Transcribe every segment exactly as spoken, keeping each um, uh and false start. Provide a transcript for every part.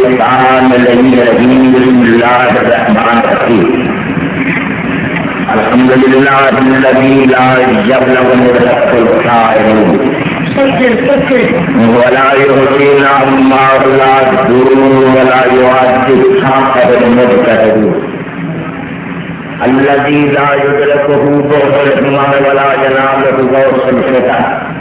الشيطان الرجيم بسم الله الرحمن الرحيم الحمد لله الذي لا يبلغ مدرك الكائن ولا يهدينا عما لا يدور ولا يؤدي حق المجتهد الذي لا يدركه ضوء الإمام ولا يناله غوث الفتى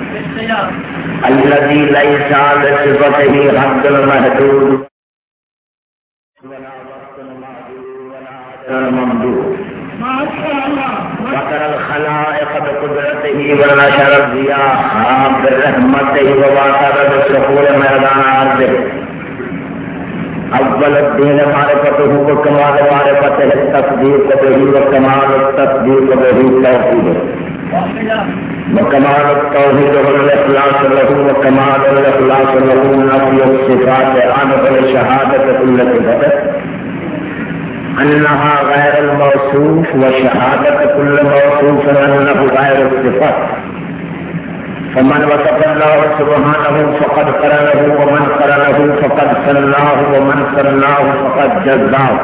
الذي ليس لصفته حد المحدود ولا وقت معدود ولا أجر ممدود وترى الخلائق بقدرته ونشر الضياء برحمته وواتر بالسحور ميدان عرضه اول الدين معرفته وكمال معرفته التصديق به وكمال التصديق به توحيده وكمال التوحيد والاخلاص له وكمال الاخلاص له نفي الصفات عنه وشهاده كل صفه انها غير الموصوف وشهاده كل موصوف انه غير الصفات فمن وصف الله سبحانه فقد قرنه ومن قرنه فقد سناه ومن سناه فقد جزاه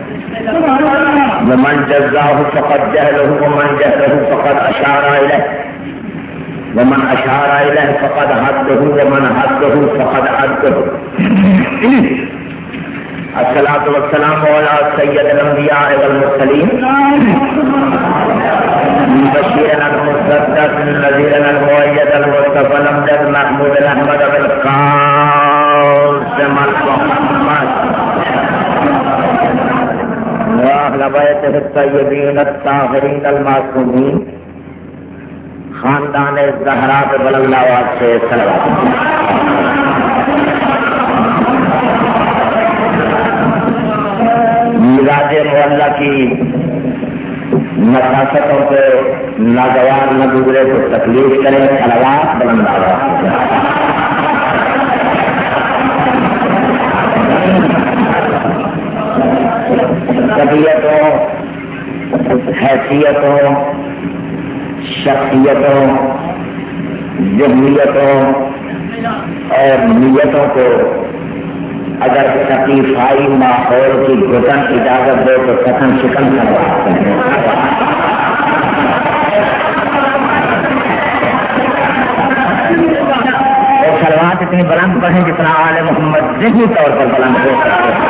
ومن جزاه فقد جهله ومن جهله فقد اشار اليه ومن اشار اليه فقد هده ومن هده فقد عده الصلاة والسلام على سيد الانبياء والمرسلين مبشرا المصدق نذيرا المؤيد المصطفى الامجد محمود الاحمد بالقاسم المحمد واهل بيته الطيبين الطاهرين المعصومين خاندان الزہرا کے بلند آواز سے صلوات مزاج معلّہ کی نفاستوں کو ناگوار نہ گزرے تو تکلیف کرے صلوات بلند آواز طبیعتوں حیثیتوں شخصیتوں ذہنیتوں اور نیتوں کو اگر ثقیفائی ماحول کی گھٹن اجازت دے تو کتن شکن کرواتے ہیں. اور سلوات اتنی بلند پڑھیں جتنا آل محمد ذہنی طور پر بلند ہو سکتے ہیں.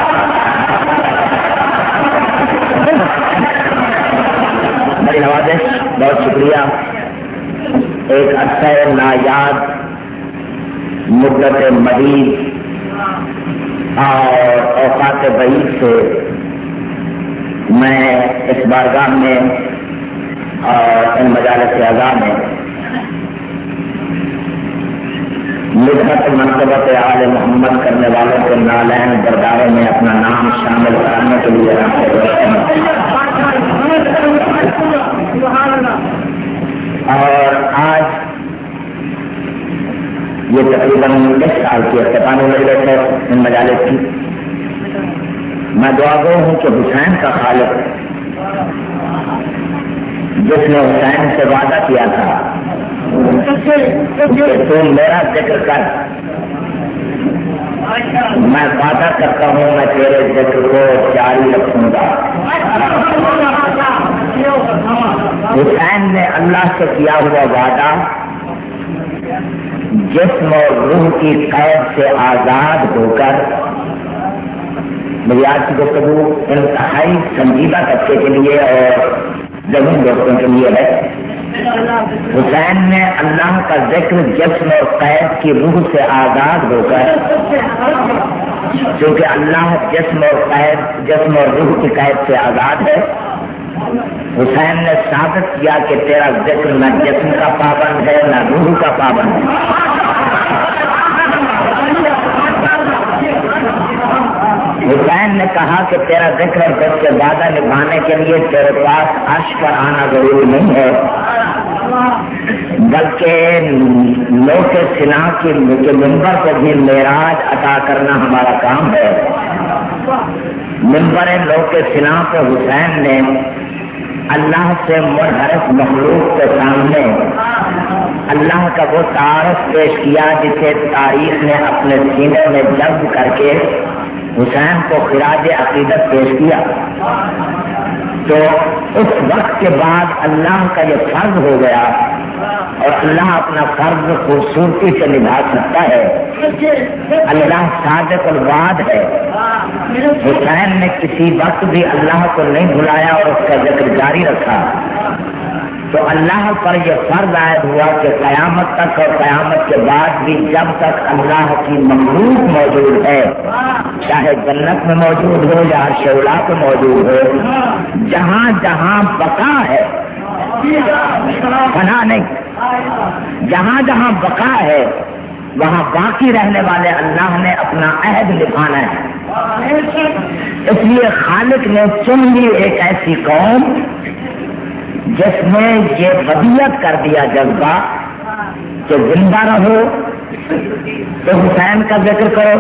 بڑی نوازش، بہت شکریہ. ایک عرصہ نایاد مدت مدید اور اوقات بعید سے میں اس بارگاہ میں اور ان مجالس اعضاء میں مدت منصبت آل محمد کرنے والوں کے نالین برداروں میں اپنا نام شامل کرانے کے لیے اور آج یہ تقریباً دس سال کی اختتام مجلس ہے ان مجالس کی. میں دعا گو ہوں کہ حسین کا خالق جس نے حسین سے وعدہ کیا تھا کہ تم میرا ذکر کر، میں وعدہ کرتا ہوں میں تیرے ذکر کو جاری رکھوں گا. حسین نے اللہ سے کیا ہوا وعدہ جسم اور روح کی قید سے آزاد ہو کر، میری آج کی گفتگو انتہائی سنجیدہ طبقے کے لیے اور ذہین دوستوں کے لیے ہے. حسین نے اللہ کا ذکر جسم اور قید کی روح سے آزاد ہو کر، کیونکہ اللہ جسم اور قید جسم اور روح کی قید سے آزاد ہے، حسین نے ثابت کیا کہ تیرا ذکر نہ جسم کا پابند ہے نہ روح کا پابند ہے. حسین نے کہا کہ تیرا ذکر اور اس سے وعدہ نبھانے کے لیے تیرے پاس عرش پر آنا ضروری نہیں ہے، بلکہ لو کے سنا کے منبر کو بھی معراج عطا کرنا ہمارا کام ہے. منبر لو کے سنا کو حسین نے اللہ سے منحرف مخلوق کے سامنے اللہ کا وہ تعارف پیش کیا جسے تاریخ نے اپنے سینے میں جذب کر کے حسین کو خراج عقیدت پیش کیا تو اس وقت کے بعد اللہ کا یہ فرض ہو گیا اور اللہ اپنا فرض خوبصورتی سے نبھا سکتا ہے. اللہ صادق الوعد ہے. حسین نے کسی وقت بھی اللہ کو نہیں بلایا اور اس کا ذکر جاری رکھا. تو اللہ پر یہ فرض عائد ہوا کہ قیامت تک اور قیامت کے بعد بھی جب تک اللہ کی مخلوق موجود ہے, چاہے جنت میں موجود ہو یا عرش اولی پہ موجود ہو, جہاں جہاں بقا ہے, فنا نہیں, جہاں جہاں بقا ہے وہاں باقی رہنے والے اللہ نے اپنا عہد نبھانا ہے. اس لیے خالق نے چن لی ایک ایسی قوم جس میں یہ وصیت کر دیا جذبہ کہ زندہ رہو تو حسین کا ذکر کرو,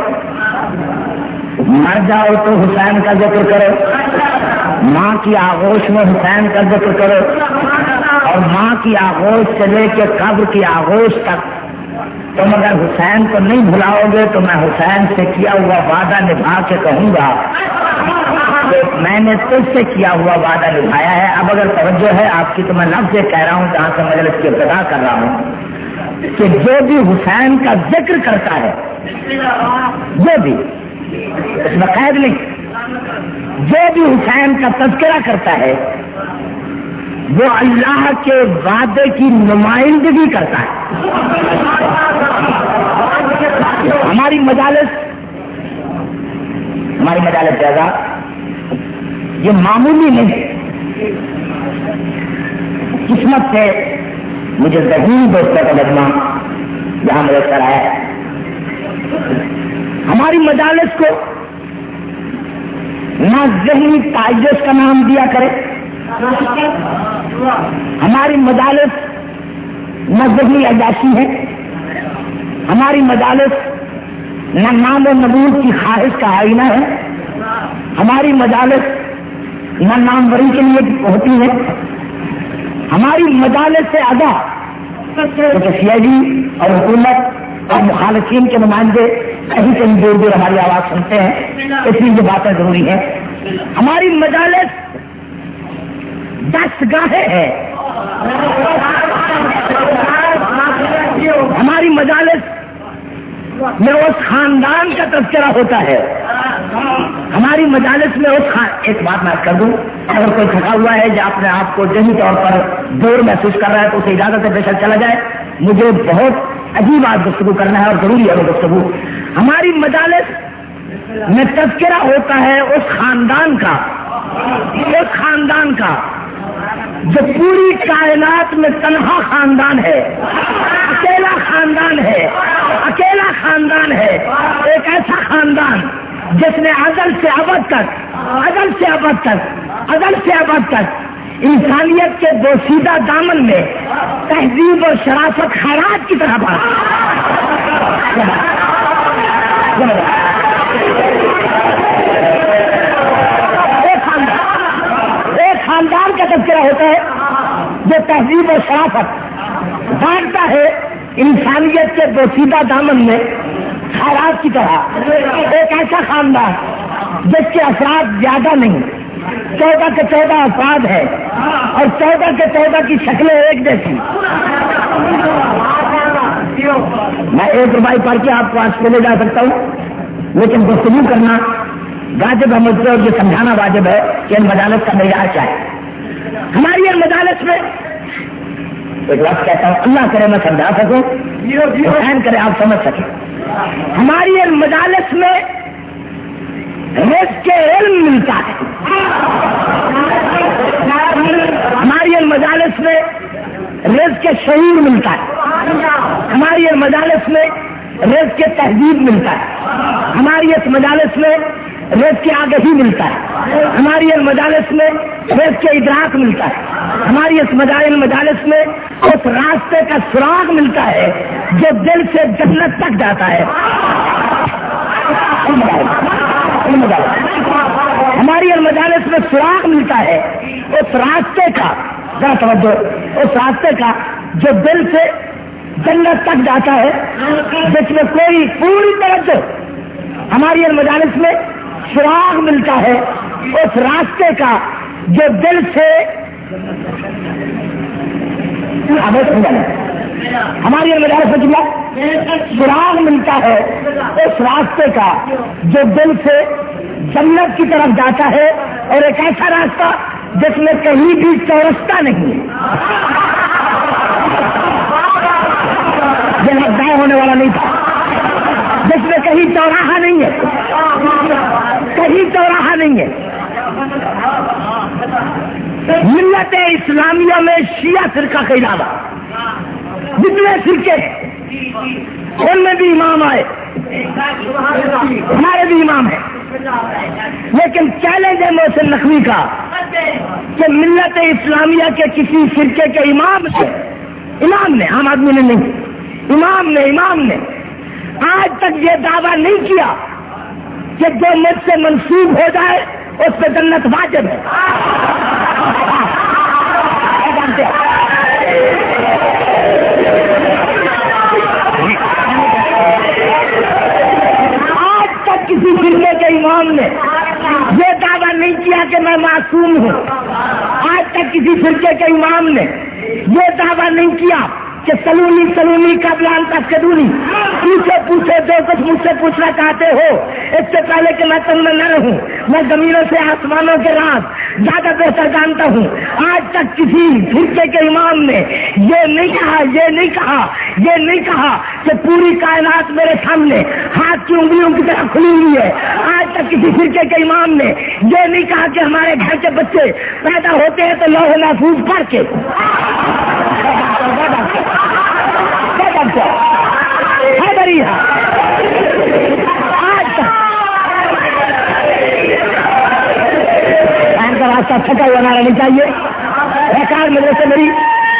مر جاؤ تو حسین کا ذکر کرو, ماں کی آغوش میں حسین کا ذکر کرو, اور ماں کی آغوش سے لے کے قبر کی آغوش تک تم اگر حسین کو نہیں بھلاؤ گے تو میں حسین سے کیا ہوا وعدہ نبھا کے کہوں گا کہ میں نے تجھ سے کیا ہوا وعدہ نبھایا ہے. اب اگر توجہ ہے آپ کی تو میں لفظ یہ کہہ رہا ہوں جہاں سے مجلس کی ابتدا کر رہا ہوں کہ جو بھی حسین کا ذکر کرتا ہے, جو بھی, اس میں قید نہیں, جو بھی حسین کا تذکرہ کرتا ہے وہ اللہ کے وعدے کی نمائندگی کرتا ہے. ہماری مجالس ہماری مجالس جگہ یہ معمولی نہیں. قسمت سے مجھے ذہنی دوستوں کا مجمع یہاں میسر آیا ہے. ہماری مجالس کو نہ ذہنی تعجز کا نام دیا کرے, ہماری مجالس نہ ذہنی عیاشی ہے, ہماری مجالس نہ نام و نبوت کی خواہش کا آئینہ ہے, ہماری مجالس نہ ناموری کے لیے ہوتی ہے. ہماری مجالس سے ادا سی آئی ڈی اور حکومت اور مخالفین کے نمائندے کہیں کہیں دور دور ہماری آواز سنتے ہیں, اس لیے یہ باتیں ضروری ہیں. ہماری مجالس دس گاہیں ہیں, ہماری مجالس میں اس خاندان کا تذکرہ ہوتا ہے, ہماری مجالس میں اس خان... ایک بات میں کر دوں, اگر کوئی تھکا ہوا ہے یا اپنے آپ کو ذہنی طور پر دور محسوس کر رہا ہے تو اسے اجازت ہے بے شک چلا جائے. مجھے بہت عجیب بات گفتگو کرنا ہے اور ضروری ہے وہ گفتگو. ہماری مجالس میں تذکرہ ہوتا ہے اس خاندان کا, اس خاندان کا جو پوری کائنات میں تنہا خاندان ہے, اکیلا خاندان ہے, اکیلا خاندان ہے. ایک ایسا خاندان جس نے ازل سے ابد تک, ازل سے ابد تک, ازل سے ابد تک انسانیت کے دوشیدہ دامن میں تہذیب اور شرافت خیرات کی طرح بڑھا. ایک خاندان کا تذکرہ ہوتا ہے جو تہذیب اور شرافت بانٹتا ہے انسانیت کے دوشیدہ دامن میں خیرات کی طرح. ایک ایسا خاندان جس کے افراد زیادہ نہیں, چودہ کے چودہ افراد ہے اور چودہ کے چودہ کی شکلیں ایک جیسی. میں ایک روپئے پڑھ کے آپ کو آج لے جا سکتا ہوں, لیکن گفتگو کرنا واجب ہے مجھ سے, اور یہ سمجھانا واجب ہے کہ ان مجالس کا معیار کیا ہے. ہماری ان مجالس میں ایک وقت کہتا ہوں, اللہ کرے میں سمجھا سکوں, حسین کرے آپ سمجھ سکیں. ہماری ان مجالس میں رزق علم ملتا ہے, ہماری ان مجالس میں رزق شعور ملتا ہے, ہماری ان مجالس میں رزق تہذیب ملتا ہے, ہماری اس مجالس میں رزق آگہی ملتا ہے, ہماری ان مجالس میں رزق ادراک ملتا ہے, ہماری اس مجالس میں اس راستے کا سراغ ملتا ہے جو دل سے جنت تک جاتا ہے. ہماری ان مجالس میں سراغ ملتا ہے اس راستے کا, ذرا توجہ, اس راستے کا جو دل سے جنت تک جاتا ہے, جس میں کوئی پوری توجہ. ہماری ان مجالس میں سراغ ملتا ہے اس راستے کا جو دل سے ہماری سراغ ملتا ہے اس راستے کا جو دل سے جنت کی طرف جاتا ہے، اور ایک ایسا راستہ جس میں کہیں بھی چورستہ نہیں ہے، جہاں ضائع ہونے والا نہیں تھا، جس میں کہیں چوراہا نہیں ہے، کہیں چوراہا نہیں ہے۔ ملت اسلامیہ میں شیعہ فرقہ کے علاوہ جتنے فرقے ان میں بھی امام آئے، ہمارے بھی امام ہیں، لیکن چیلنج ہے محسن نقوی کا کہ ملت اسلامیہ کے کسی فرقے کے امام سے، امام نے، عام آدمی نے نہیں، امام نے امام نے آج تک یہ دعویٰ نہیں کیا کہ جو مجھ سے منسوب ہو جائے اس پہ جنت واجب ہے۔ آج تک کسی فرقے کے امام نے یہ دعویٰ نہیں کیا کہ میں معصوم ہوں، آج تک کسی فرقے کے امام نے یہ دعویٰ نہیں کیا کہ سلونی سلونی کا بلان تفقدونی، پوچھو پوچھو جو کچھ مجھ سے پوچھنا چاہتے ہو اس سے پہلے کہ میں تم میں نہ رہوں، میں زمینوں سے آسمانوں کے راز زیادہ بہتر جانتا ہوں۔ آج تک کسی فرقے کے امام نے یہ نہیں کہا، یہ نہیں کہا، یہ نہیں کہا کہ پوری کائنات میرے سامنے ہاتھ کی انگلیوں کی طرح کھلی ہوئی ہے۔ آج تک کسی فرقے کے امام نے یہ نہیں کہا کہ ہمارے گھر کے بچے پیدا ہوتے ہیں تو لوح محفوظ پڑھ کے ہے بری ہے۔ آج تک کا راستہ تھکا ہوا نہ رہنا چاہیے، سرکار میرے سے میری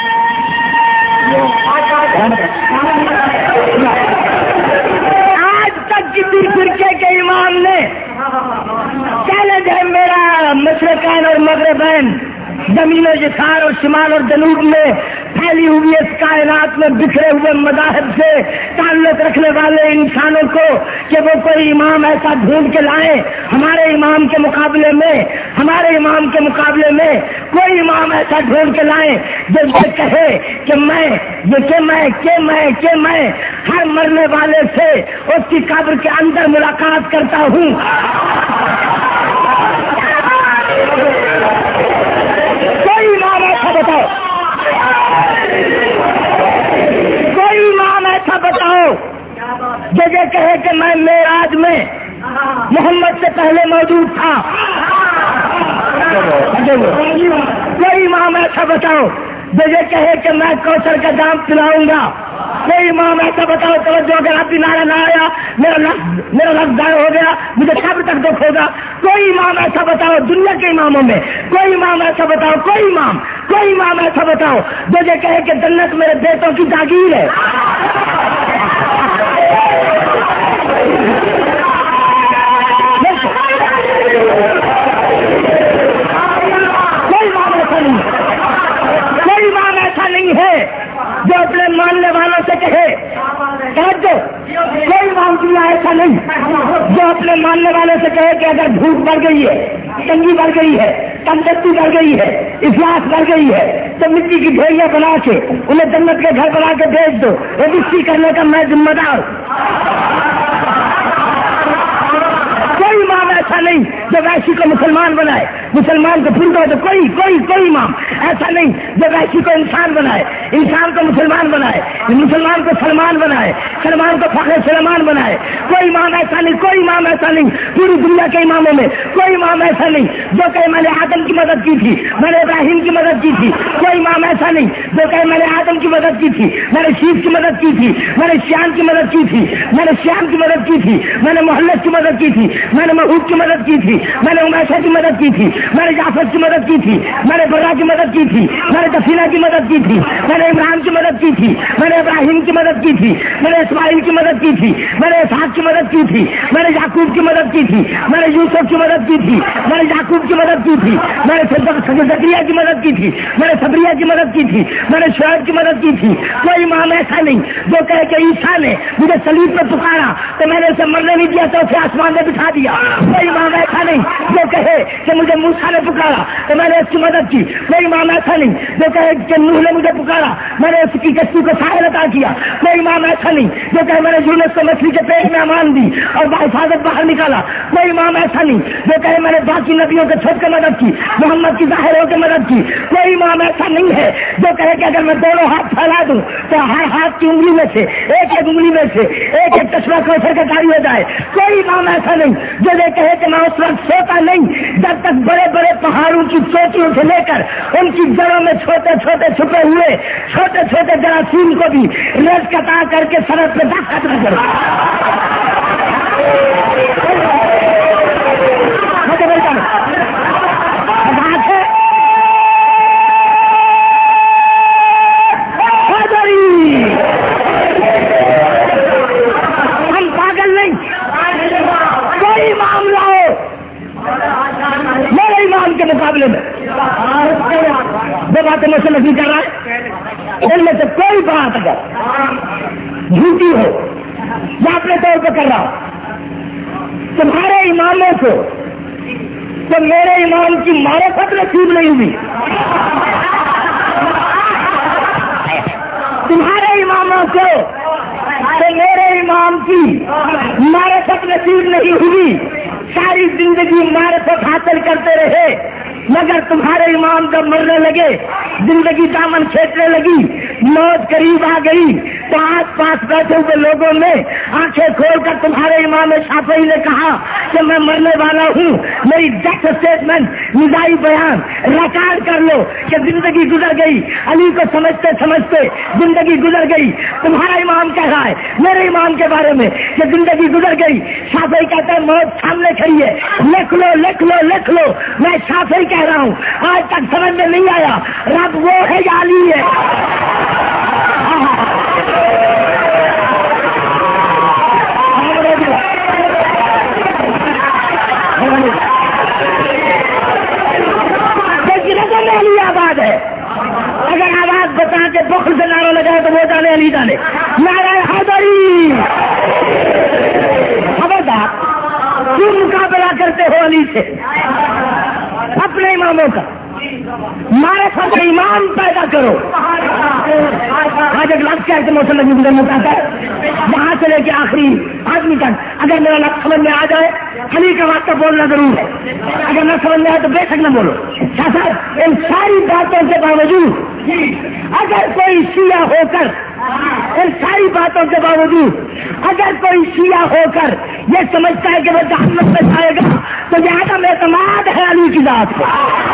آج تک کسی فرقے کے امام نے چیلنج ہے میرا مشرقین اور مغربین، زمین و یسار اور شمال اور جنوب میں پھیلی ہوئی اس کائنات میں بکھرے ہوئے مذاہب سے تعلق رکھنے والے انسانوں کو کہ وہ کوئی امام ایسا ڈھونڈ کے لائیں ہمارے امام کے مقابلے میں، ہمارے امام کے مقابلے میں کوئی امام ایسا ڈھونڈ کے لائیں جو یہ کہے کہ میں یہ کہ میں کہ میں کہ میں ہر مرنے والے سے اس کی قبر کے اندر ملاقات کرتا ہوں۔ کوئی امام ایسا بتاؤ، کوئی امام ایسا بتاؤ جو یہ کہے کہ میں معراج میں محمد سے پہلے موجود تھا۔ کوئی امام ایسا بتاؤ جو یہ کہے کہ میں کوثر کا جام پلاؤں گا۔ کوئی امام ایسا بتاؤ توجہ اگر آپ نعرہ نہ آیا میرا لفظ میرا لفظ ضائع ہو گیا، مجھے قبر تک دکھ ہوگا۔ کوئی امام ایسا بتاؤ دنیا کے اماموں میں، کوئی امام ایسا بتاؤ، کوئی امام کوئی امام ایسا بتاؤ جو یہ کہے کہ جنت میرے بیٹوں کی جاگیر ہے۔ کوئی امام ایسا نہیں، کوئی امام ایسا نہیں ہے جو اپنے ماننے والوں سے کہے جو کوئی امام دنیا ایسا نہیں جو اپنے ماننے والے سے کہے کہ اگر بھوک بڑھ گئی ہے، تنگی بڑھ گئی ہے، تندرستی بڑھ گئی ہے، افلاس بڑھ گئی ہے تو مٹی کی ڈھیریاں بنا کے انہیں جنت کے گھر بنا کے بھیج دو، رجسٹری کرنے کا میں ذمہ دار۔ کوئی امام ایسا نہیں جو ویشی کو مسلمان بنائے، مسلمان کو پھر دو، کوئی کوئی کوئی امام ایسا نہیں جو ویشی کو انسان بنائے، انسان کو مسلمان بنائے، مسلمان کو سلمان بنائے، سلمان کو فخر سلمان بنائے۔ کوئی امام ایسا نہیں، کوئی امام ایسا نہیں پوری دنیا کے اماموں میں، کوئی امام ایسا نہیں جو کہ میں نے آدم کی مدد کی تھی، میں نے ابراہیم کی مدد کی تھی۔ کوئی امام ایسا نہیں جو کہ میں نے آدم کی مدد کی تھی، میں نے شیف کی مدد کی تھی، میں نے شیام کی مدد کی تھی، میں نے شیام کی مدد کی تھی، میں نے محلت کی مدد کی تھی، میں نے محبوب کی مدد کی تھی، میں نے عمیشہ کی مدد کی تھی، میں نے جعفر کی مدد کی تھی، میں نے برا کی مدد کی تھی، میں نے دفینہ کی مدد کی تھی، میں نے عمران کی مدد کی تھی، میں نے ابراہیم کی مدد کی تھی، میں نے اسماعیل کی مدد کی تھی، میں نے اسحاق کی مدد کی تھی، میں نے یعقوب کی مدد کی تھی، میں نے یوسف کی مدد کی تھی، میں نے یعقوب کی مدد کی تھی، میں نے زکریا کی مدد کی تھی، میں نے صبریہ کی مدد کی تھی، میں نے شعیب کی مدد کی تھی. کوئی امام ایسا نہیں جو کہے کہ عیسیٰ نے مجھے صلیب پہ پکارا تو میں نے اسے مرنے نہیں دیا تو اسے آسمان میں بٹھا دیا. کوئی امام ایسا نہیں جو کہے کہ مجھے موسیٰ نے پکارا تو میں نے اس کی مدد کی. کوئی امام ایسا نہیں جو کہے کہ نوح نے مجھے پکارا میں نے اس کی کشتی کو ساحل عطا کیا. کوئی امام ایسا نہیں جو کہے میں نے یونس کو مچھلی کے پیٹ میں امان دی اور بحفاظت باہر نکالا. کوئی امام ایسا نہیں جو کہے میں نے باقی نبیوں کے چھوڑ کے مدد کی، محمد کی ظاہر ہو کے مدد کی. کوئی امام ایسا نہیں ہے جو کہے کہ اگر میں دونوں ہاتھ پھیلا دوں تو ہر ہاتھ کی انگلی میں سے ایک ایک انگلی میں سے ایک ایک چشمہ کوثر کا جاری ہو جائے. کوئی امام ایسا نہیں جو یہ کہے کہ میں اس وقت سوتا نہیں جب تک بڑے بڑے پہاڑوں کی چوٹیوں سے لے کر ان کی جڑوں میں چھوٹے چھوٹے چھپے ہوئے چھوٹے چھوٹے جراثیم کو بھی رز قطع کر کے سڑک پہ داخل نہ کروں. مقابلے میں دو باتیں میں سے نہیں کر رہا ہے، ان میں سے کوئی بات اگر جھوٹی ہو یا اپنے طور پہ کر رہا ہو تمہارے اماموں کو تو میرے امام کی معرفت نصیب نہیں ہوئی، تمہارے اماموں کو تو میرے امام کی معرفت نصیب نہیں ہوئی. ساری زندگی معرفت حاصل کرتے رہے مگر تمہارے امام جب مرنے لگے زندگی دامن کھینچنے لگی موت قریب آ گئی تو آس پاس بیٹھے ہوئے لوگوں نے آنکھیں کھول کر تمہارے امام شافعی نے کہا کہ میں مرنے والا ہوں، میری ڈیتھ اسٹیٹمنٹ نظائی بیان ریکارڈ کر لو کہ زندگی گزر گئی. علی کو سمجھتے سمجھتے زندگی گزر گئی. تمہارا امام کہہ رہا ہے میرے امام کے بارے میں کہ زندگی گزر گئی. شافعی کہتا ہے موت سامنے کھڑی ہے، لکھ لو لکھ لو لکھ لو. میں شافعی کہہ رہا ہوں آج تک سمجھ میں نہیں آیا رب وہ ہے یا علی ہے. علی آباد ہے، اگر آواز بتا کے بخل سے نعرہ لگائے تو وہ جانے علی جانے. نعرہ حیدری. خبردار کیوں مقابلہ کرتے ہو علی سے؟ اپنے اماموں کا معرفت کا امام پیدا کرو. آج ایک لفظ کہتے موسم میں گزرنا میں کہتا ہے وہاں سے لے کے آخری آدمی تک اگر میرا لفظ سمجھ میں آ جائے علی کا واسطہ بولنا ضرور ہے، اگر نہ سمجھ میں آئے تو بے شک نہ بولو. صاحب ان ساری باتوں کے باوجود اگر کوئی شیعہ ہو کر ان ساری باتوں کے باوجود اگر کوئی شیعہ ہو کر یہ سمجھتا ہے کہ وہ جہنم میں جائے گا تو یہ عدم اعتماد ہے علی کی ذات کو.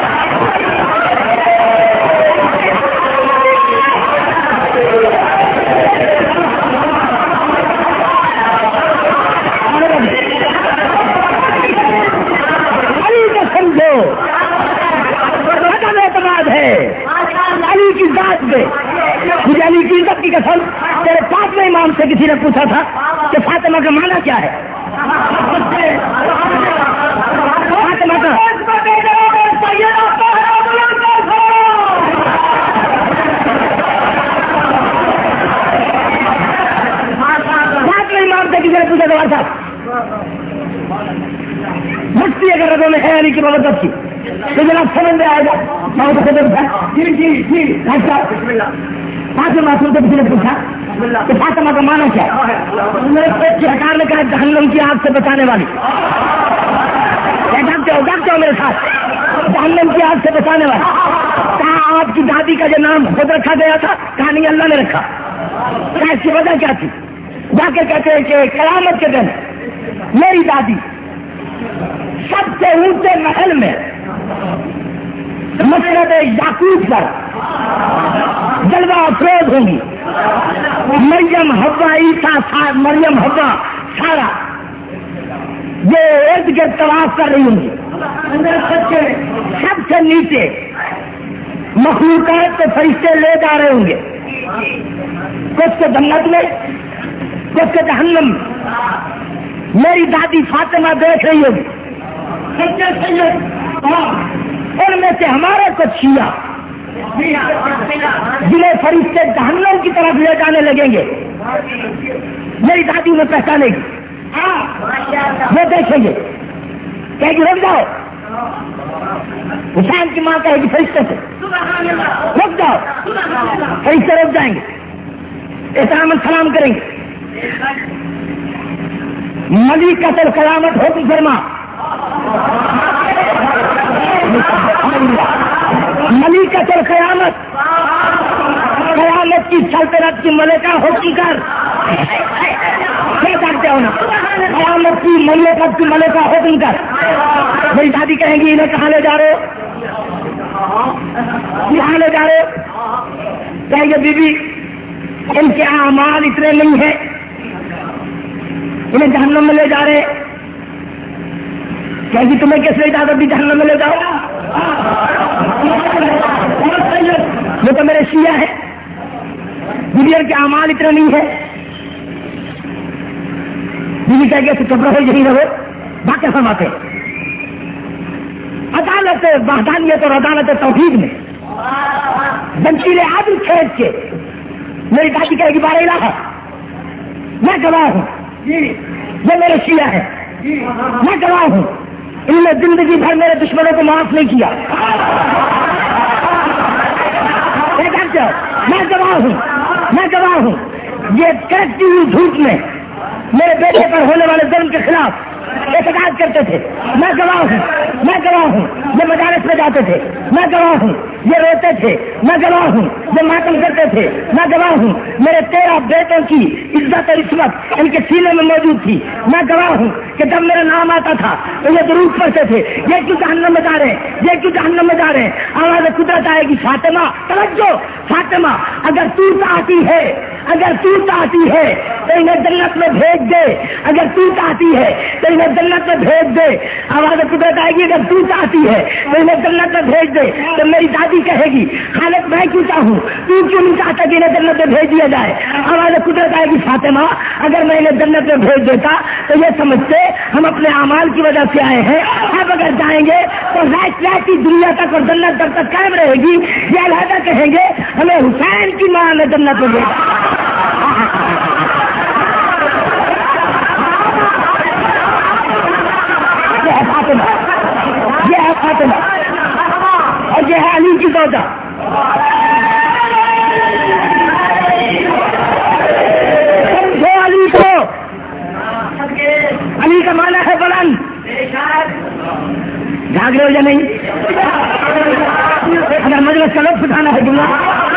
علی کو سمجھو عدم اعتماد ہے علی کی ذات پہ. مجھے علی کی عزت کی قسم تیرے پانچویں امام سے کسی نے پوچھا تھا کہ فاطمہ کا معنی کیا ہے. فاطمہ کا پانچویں امام سے کسی نے پوچھا تھا صاحب مفتی اگر رضوں میں ہے علی کی مدد کی تو جناب سمجھ میں آئے گا. جی جی جی فاطمہ معصوم سے کسی نے پوچھا کہ فاطمہ کا معنی کیا ہے؟ سرکار نے کہا جہنم کی آگ سے بچانے والی. ڈاکٹر ہو ڈاکٹر ہو میرے ساتھ جہنم کی آگ سے بچانے والی. کہا آپ کی دادی کا جو نام خود رکھا گیا تھا کہا نہیں اللہ نے رکھا. کہا اس کی وجہ کیا تھی؟ جا کے کہتے ہیں کہ قیامت کے دن میری دادی سب سے اونچے محل میں مسجد یعقوب پر جلوہ افروز ہوں گی. مریم حوا عیسیٰ مریم حوا سارا یہ ارد گرد طواف کر رہی ہوں گی. سب سے نیچے مخلوقات کو فرشتے لے جا رہے ہوں گے، کچھ کو جنت میں، کچھ کو جہنم میں. میری دادی فاطمہ دیکھ رہی ہوگی. ان میں سے ہمارے کچھ شیعہ جنہیں فرشتے جہنم کی طرف لے جانے لگیں گے، میری دادی میں پہچانے گی، وہ دیکھیں گے، کہے گی رک جاؤ. حسین کی ماں کہے گی فرشتے سے رک جاؤ، فرشتے رک جائیں گے، احترام سلام کریں گے. ملیکۃ القیامت حکم فرما، ملیکۃ القیامت قیامت کی سلطنت کی ملکہ حکم کر. کیا کرتے ہو نا، قیامت کی ملیکت کی ملکہ حکم کر. میری دادی کہیں گی انہیں کہاں لے جا رہے ہو، کہاں لے جا رہے ہو؟ کہیں گے بی بی ان کے اعمال اتنے نہیں ہیں، انہیں جہنم میں لے جا رہے. کہیں گی تمہیں کس نے اجازت دی جہنم میں لے جاؤ؟ وہ تو میرے شیعہ ہیں، دنیا کے اعمال اتنے نہیں ہے. بیوی کہہ گے تو چپ رہو، یہی رہو. باقی فرماتے عدالت وحدانیت اور عدالت توحید میں زنجیر عدل کھینچ کے میری دادی کہے گی بارے الہ میں گواہ ہوں، یہ میرے شیعہ ہے، میں گواہ ہوں، انہوں نے زندگی بھر میرے دشمنوں کو معاف نہیں کیا. میں گواہ ہوں، میں گواہ ہوں، یہ کرتی ہوئی دھوپ میں میرے بیٹے پر ہونے والے ظلم کے خلاف احتجاج کرتے تھے. میں گواہ ہوں، میں گواہ ہوں، یہ مدارس میں جاتے تھے. میں گواہ ہوں، یہ روتے تھے. میں گواہ ہوں، یہ ماتم کرتے تھے. میں گواہ ہوں، میرے تیرہ بیٹوں کی عزت اور عصمت ان کے سینے میں موجود تھی. میں گواہ ہوں کہ جب میرا نام آتا تھا تو یہ درود پڑھتے تھے، یہ کیوں جہنم میں جا رہے ہیں، یہ کیوں جہنم میں جا رہے ہیں. آواز قدرت آئے گی، فاطمہ توجہ، فاطمہ اگر تو چاہتی ہے، اگر تو چاہتی ہے تو انہیں جنت میں بھیج دے، اگر تو چاہتی ہے تو انہیں جنت میں بھیج دے. آواز قدرت آئے گی، اگر تو چاہتی ہے تو انہیں جنت میں بھیج دے. تو میری دادی کہے گی خالد میں کیوں چاہوں، تو کیوں نہیں چاہتا کہ انہیں جنت میں بھیج دیا جائے. آواز قدرت آئے گی، فاطمہ اگر میں انہیں جنت میں بھیج دیتا تو یہ سمجھتے ہم اپنے اعمال کی وجہ سے آئے ہیں، اب اگر جائیں گے تو رائٹ رہتی دنیا تک اور جنت جب تک قائم رہے گی. یہ علیحدہ کہیں گے ہمیں حسین کی ماں نے جنت میں بھیجا. یہ ہے فاطمہ، یہ ہے فاطمہ اور یہ ہے علی کی زوجہ. سمجھو علی کو، علی کا معنی ہے بلند. جھاگ رہے ہو یا نہیں؟ اگر مجلس کا لطف اٹھانا ہے دنیا،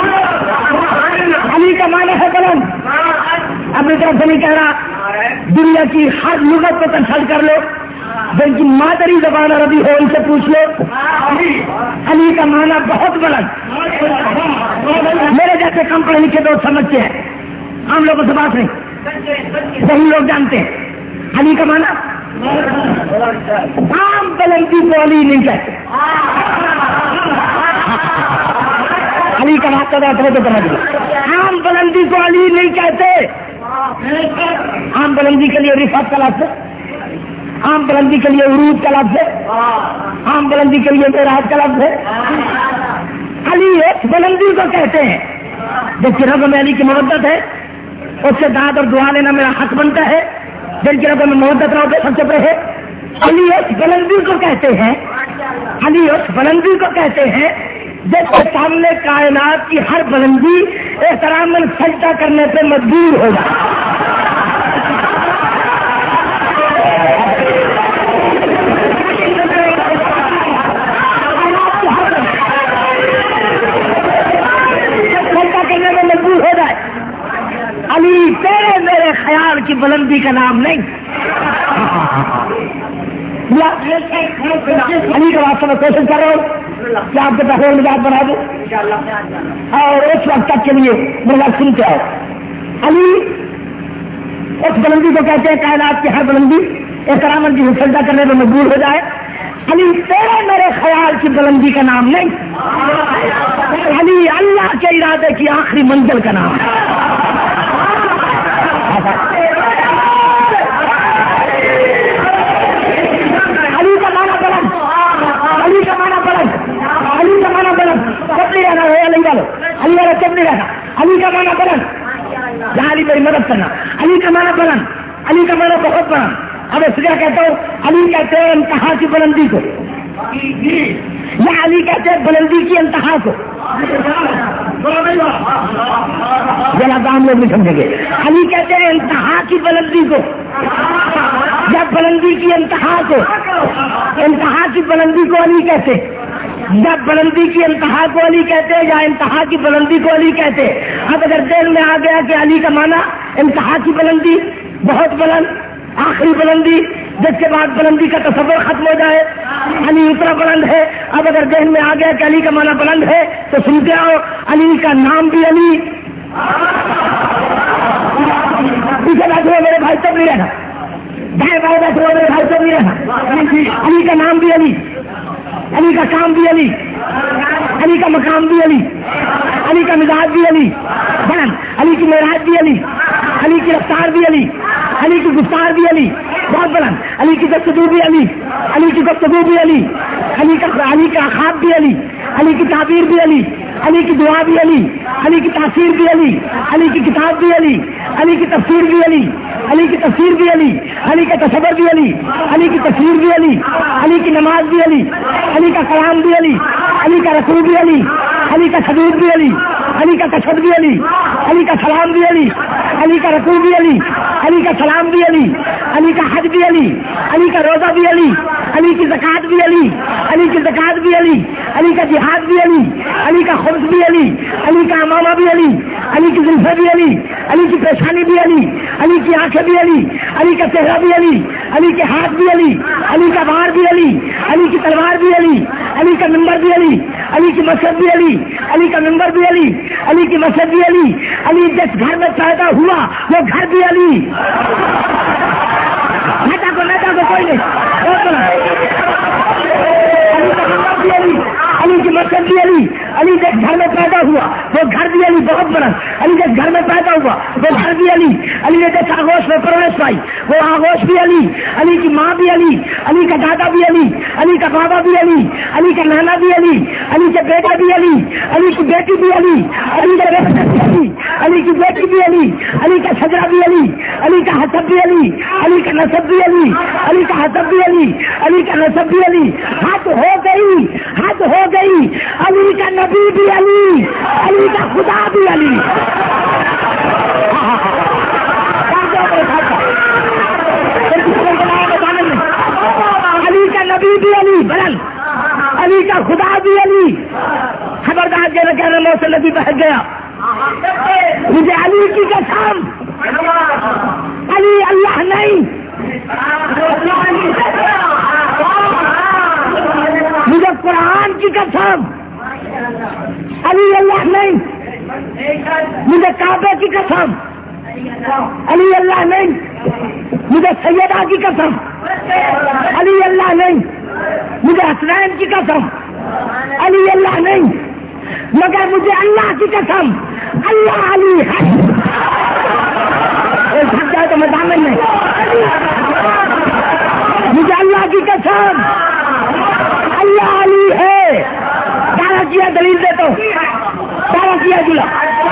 علی کا معنی ہے بلند. اپنی طرف سے نہیں کہہ رہا، دنیا کی ہر لغت کو کنسلٹ کر لو، جن کی مادری زبان عربی ہو ان سے پوچھ لو. علی کا معنی بہت بلند. میرے جیسے کم پڑھے لکھے دوست سمجھتے ہیں، عام لوگوں سے بات نہیں، وہی لوگ جانتے ہیں. علی کا معنی عام بلندی کو علی نہیں کہتے. علی کا واقعہ تو سمجھ لو، عام بلندی کو علی نہیں کہتے. عام بلندی کے لیے رفعت کا لفظ ہے، عام بلندی کے لیے عروج کا لفظ ہے، عام بلندی کے لیے معراج کا لفظ ہے. علی ایک بلندی کو کہتے ہیں جس کی رب میں علی کی محبت ہے، اس سے داد اور دعا لینا میرا حق بنتا ہے. جن کی رب میں محبت رہو سب چپ رہے. علی اس بلندی کو کہتے ہیں، علی اس بلندی کو کہتے ہیں جس کے سامنے کائنات کی ہر بلندی احترام سجدہ کرنے سے مجبور ہوگا. سجدہ کرنے میں مجبور ہو جائے. علی تیرے میرے خیال کی بلندی کا نام نہیں. علی کا واسطہ میں کوشش کر رہا ہوں کہ آپ کے پہلے مزاج بنا دوں اور اس وقت تک کے لیے میرا سنتے آؤ. علی اس بلندی کو کہتے ہیں کائنات کی ہر بلندی احترام کی سجدہ کرنے میں مجبور ہو جائے. علی تیرے میرے خیال کی بلندی کا نام نہیں, علی اللہ کے ارادے کی آخری منزل کا نام ہے. علی کا مانا بلند, علی کا مانا بلند, علی کا مانا بلند, کب نہیں رہنا ہے علی والو, علی والا کب نہیں رہنا. علی کا مانا بلند, جہاں علی میری مدد کرنا. علی کا مانا بلند, علی کا مانا بہت بلند. اب اس لیے کہتا ہوں علی کہتے ہیں انتہا کی بلندی کو, یا علی کہتے ہیں بلندی کی انتہا کو. ذرا دام لوگ نہیں سمجھیں گے. علی کہتے ہیں انتہا کی بلندی کو, یا بلندی کی انتہا کو. انتہا کی بلندی کو علی کہتے, یا بلندی کی انتہا کو علی کہتے, یا انتہا کی بلندی کو علی کہتے. اب اگر دل میں آ گیا کہ علی کا معنی انتہا کی بلندی, بہت بلند, آخری بلندی, جس کے بعد بلندی کا تصور ختم ہو جائے, علی اتنا بلند ہے. اب اگر ذہن میں آ گیا کہ علی کا معنی بلند ہے تو سنتے آؤ, علی کا نام بھی علی. پیچھے بیٹھے ہوئے میرے بھائی سب نہیں رہنا, دائیں بائیں بیٹھے ہوئے میرے بھائی سب نہیں رہنا. علی کا نام بھی علی, علی کا کام بھی علی, علی کا مقام بھی علی, علی کا مزاج بھی علی بلند, علی کی معراج بھی علی, علی کی رفتار بھی علی, علی کی گفتار بھی علی بہت بلند, علی کی گفتگو بھی علی, علی کی گفتگو بھی علی, علی کا علی کا خواب بھی علی, علی کی تعبیر بھی علی, علی کی دعا بھی علی, علی کی تاثیر بھی علی, علی کی کتاب بھی علی, علی کی تفسیر بھی علی, علی کی تفسیر بھی علی, علی کا تصور بھی علی, علی کی تصویر بھی علی, علی کی نماز بھی علی, علی کا کلام بھی علی, علی کا رکوع بھی علی, علی کا سجود بھی علی, علی کا تشہد بھی علی, علی کا سلام بھی علی, علی کا رکوع بھی علی, علی کا سلام بھی علی, علی کا حج بھی علی, علی کا روزہ بھی علی, علی کی زکات بھی علی, علی کی زکات بھی علی, علی کا جہاد بھی علی, علی کا خبز بھی علی, علی کا امامہ بھی علی, علی کی زلفیں بھی علی, علی کی پیشانی بھی علی, علی کی آنکھیں بھی علی, علی کا چہرہ بھی علی, علی کے ہاتھ بھی علی, علی کا بار بھی علی, علی کی تلوار بھی علی, علی کا ممبر بھی علی, علی کی مسجد بھی علی, علی کا ممبر بھی علی, علی کی مسجد بھی علی, علی جس گھر میں پیدا ہوا وہ گھر بھی علی. نیتا کو نیتا کو کوئی نہیں, علی کا ممبر بھی علی, علی کی مسجد بھی علی, علی جس گھر میں پیدا ہوا وہ گھر بھی علی بہت بلند, علی جس گھر میں پیدا ہوا وہ گھر بھی علی, علی نے جس آغوش میں پرورش پائی وہ آغوش بھی علی, علی کی ماں بھی علی, علی کا دادا بھی علی, علی کا بابا بھی علی, علی کا نانا بھی علی, علی کے بیٹا بھی علی, علی کی بیٹی بھی علی, علی کا بیٹا بھی علی, علی کی بیٹی بھی علی, علی کا شجرہ بھی علی, علی کا حسب بھی علی, علی کا نسب بھی علی, علی کا حسب بھی علی, علی کا نسب بھی علی. حد ہو گئی, حد ہو گئی, علی کا نبی بھی علی, علی کا خدا بھی علی. علی کا نبی بھی علی بلند, علی کا خدا بھی علی. خبردار جیسے کہنے میں سے نبی بہت گیا, مجھے علی کی قسم, علی اللہ نہیں, مجھے قرآن کی قسم, علی اللہ نہیں, مجھے کعبے کی قسم, علی اللہ نہیں, مجھے سیدہ کی قسم, علی اللہ نہیں, مجھے حسنین کی قسم, علی اللہ نہیں, مگر مجھے اللہ کی قسم اللہ علی ہے. سب جائے تو میں دامن نہیں, مجھے اللہ کی قسم اللہ علی ہے. دعویٰ کیا دلیل دیتا ہوں, دعویٰ کیا جلا,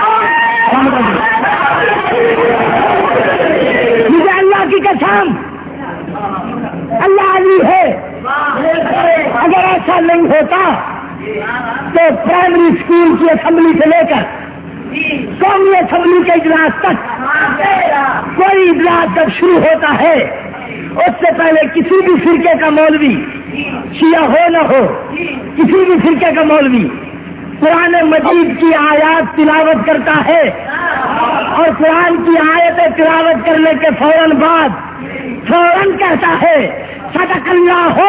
مجھے اللہ کی قسم اللہ علی ہے. اگر ایسا نہیں ہوتا تو پرائمری اسکول کی اسمبلی سے لے کر قومی اسمبلی کے اجلاس تک کوئی اجلاس جب شروع ہوتا ہے اس سے پہلے کسی بھی فرقے کا مولوی, شیعہ ہو نہ ہو, کسی بھی فرقے کا مولوی قرآن مجید کی آیات تلاوت کرتا ہے اور قرآن کی آیتیں تلاوت کرنے کے فوراً بعد فوراً کہتا ہے صدق اللہ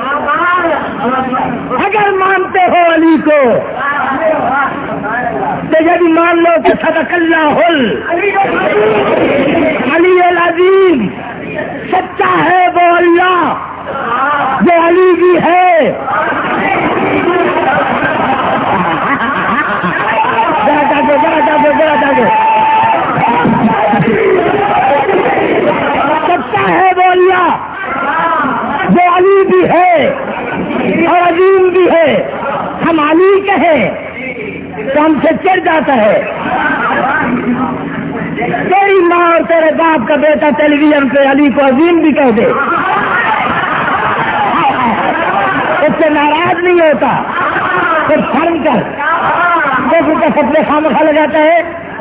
اگر مانتے ہو علی کو تو یہ بھی مان لو کہ صدق اللہ علی العظیم، سچا ہے وہ اللہ جو علی بھی ہے۔ ذرا جاگو ذرا جاگو ذرا جاگو سچا ہے وہ اللہ جو علی بھی ہے اور عظیم بھی ہے۔ ہم علی کہیں تو ہم سے چڑھ جاتا ہے۔ تیری ماں اور تیرے باپ کا بیٹا ٹیلی ویژن پہ علی کو عظیم بھی کہہ دے، اس سے ناراض نہیں ہوتا، پھر شرم کر دیکھو کا سپنے خامخواہ لگاتا ہے۔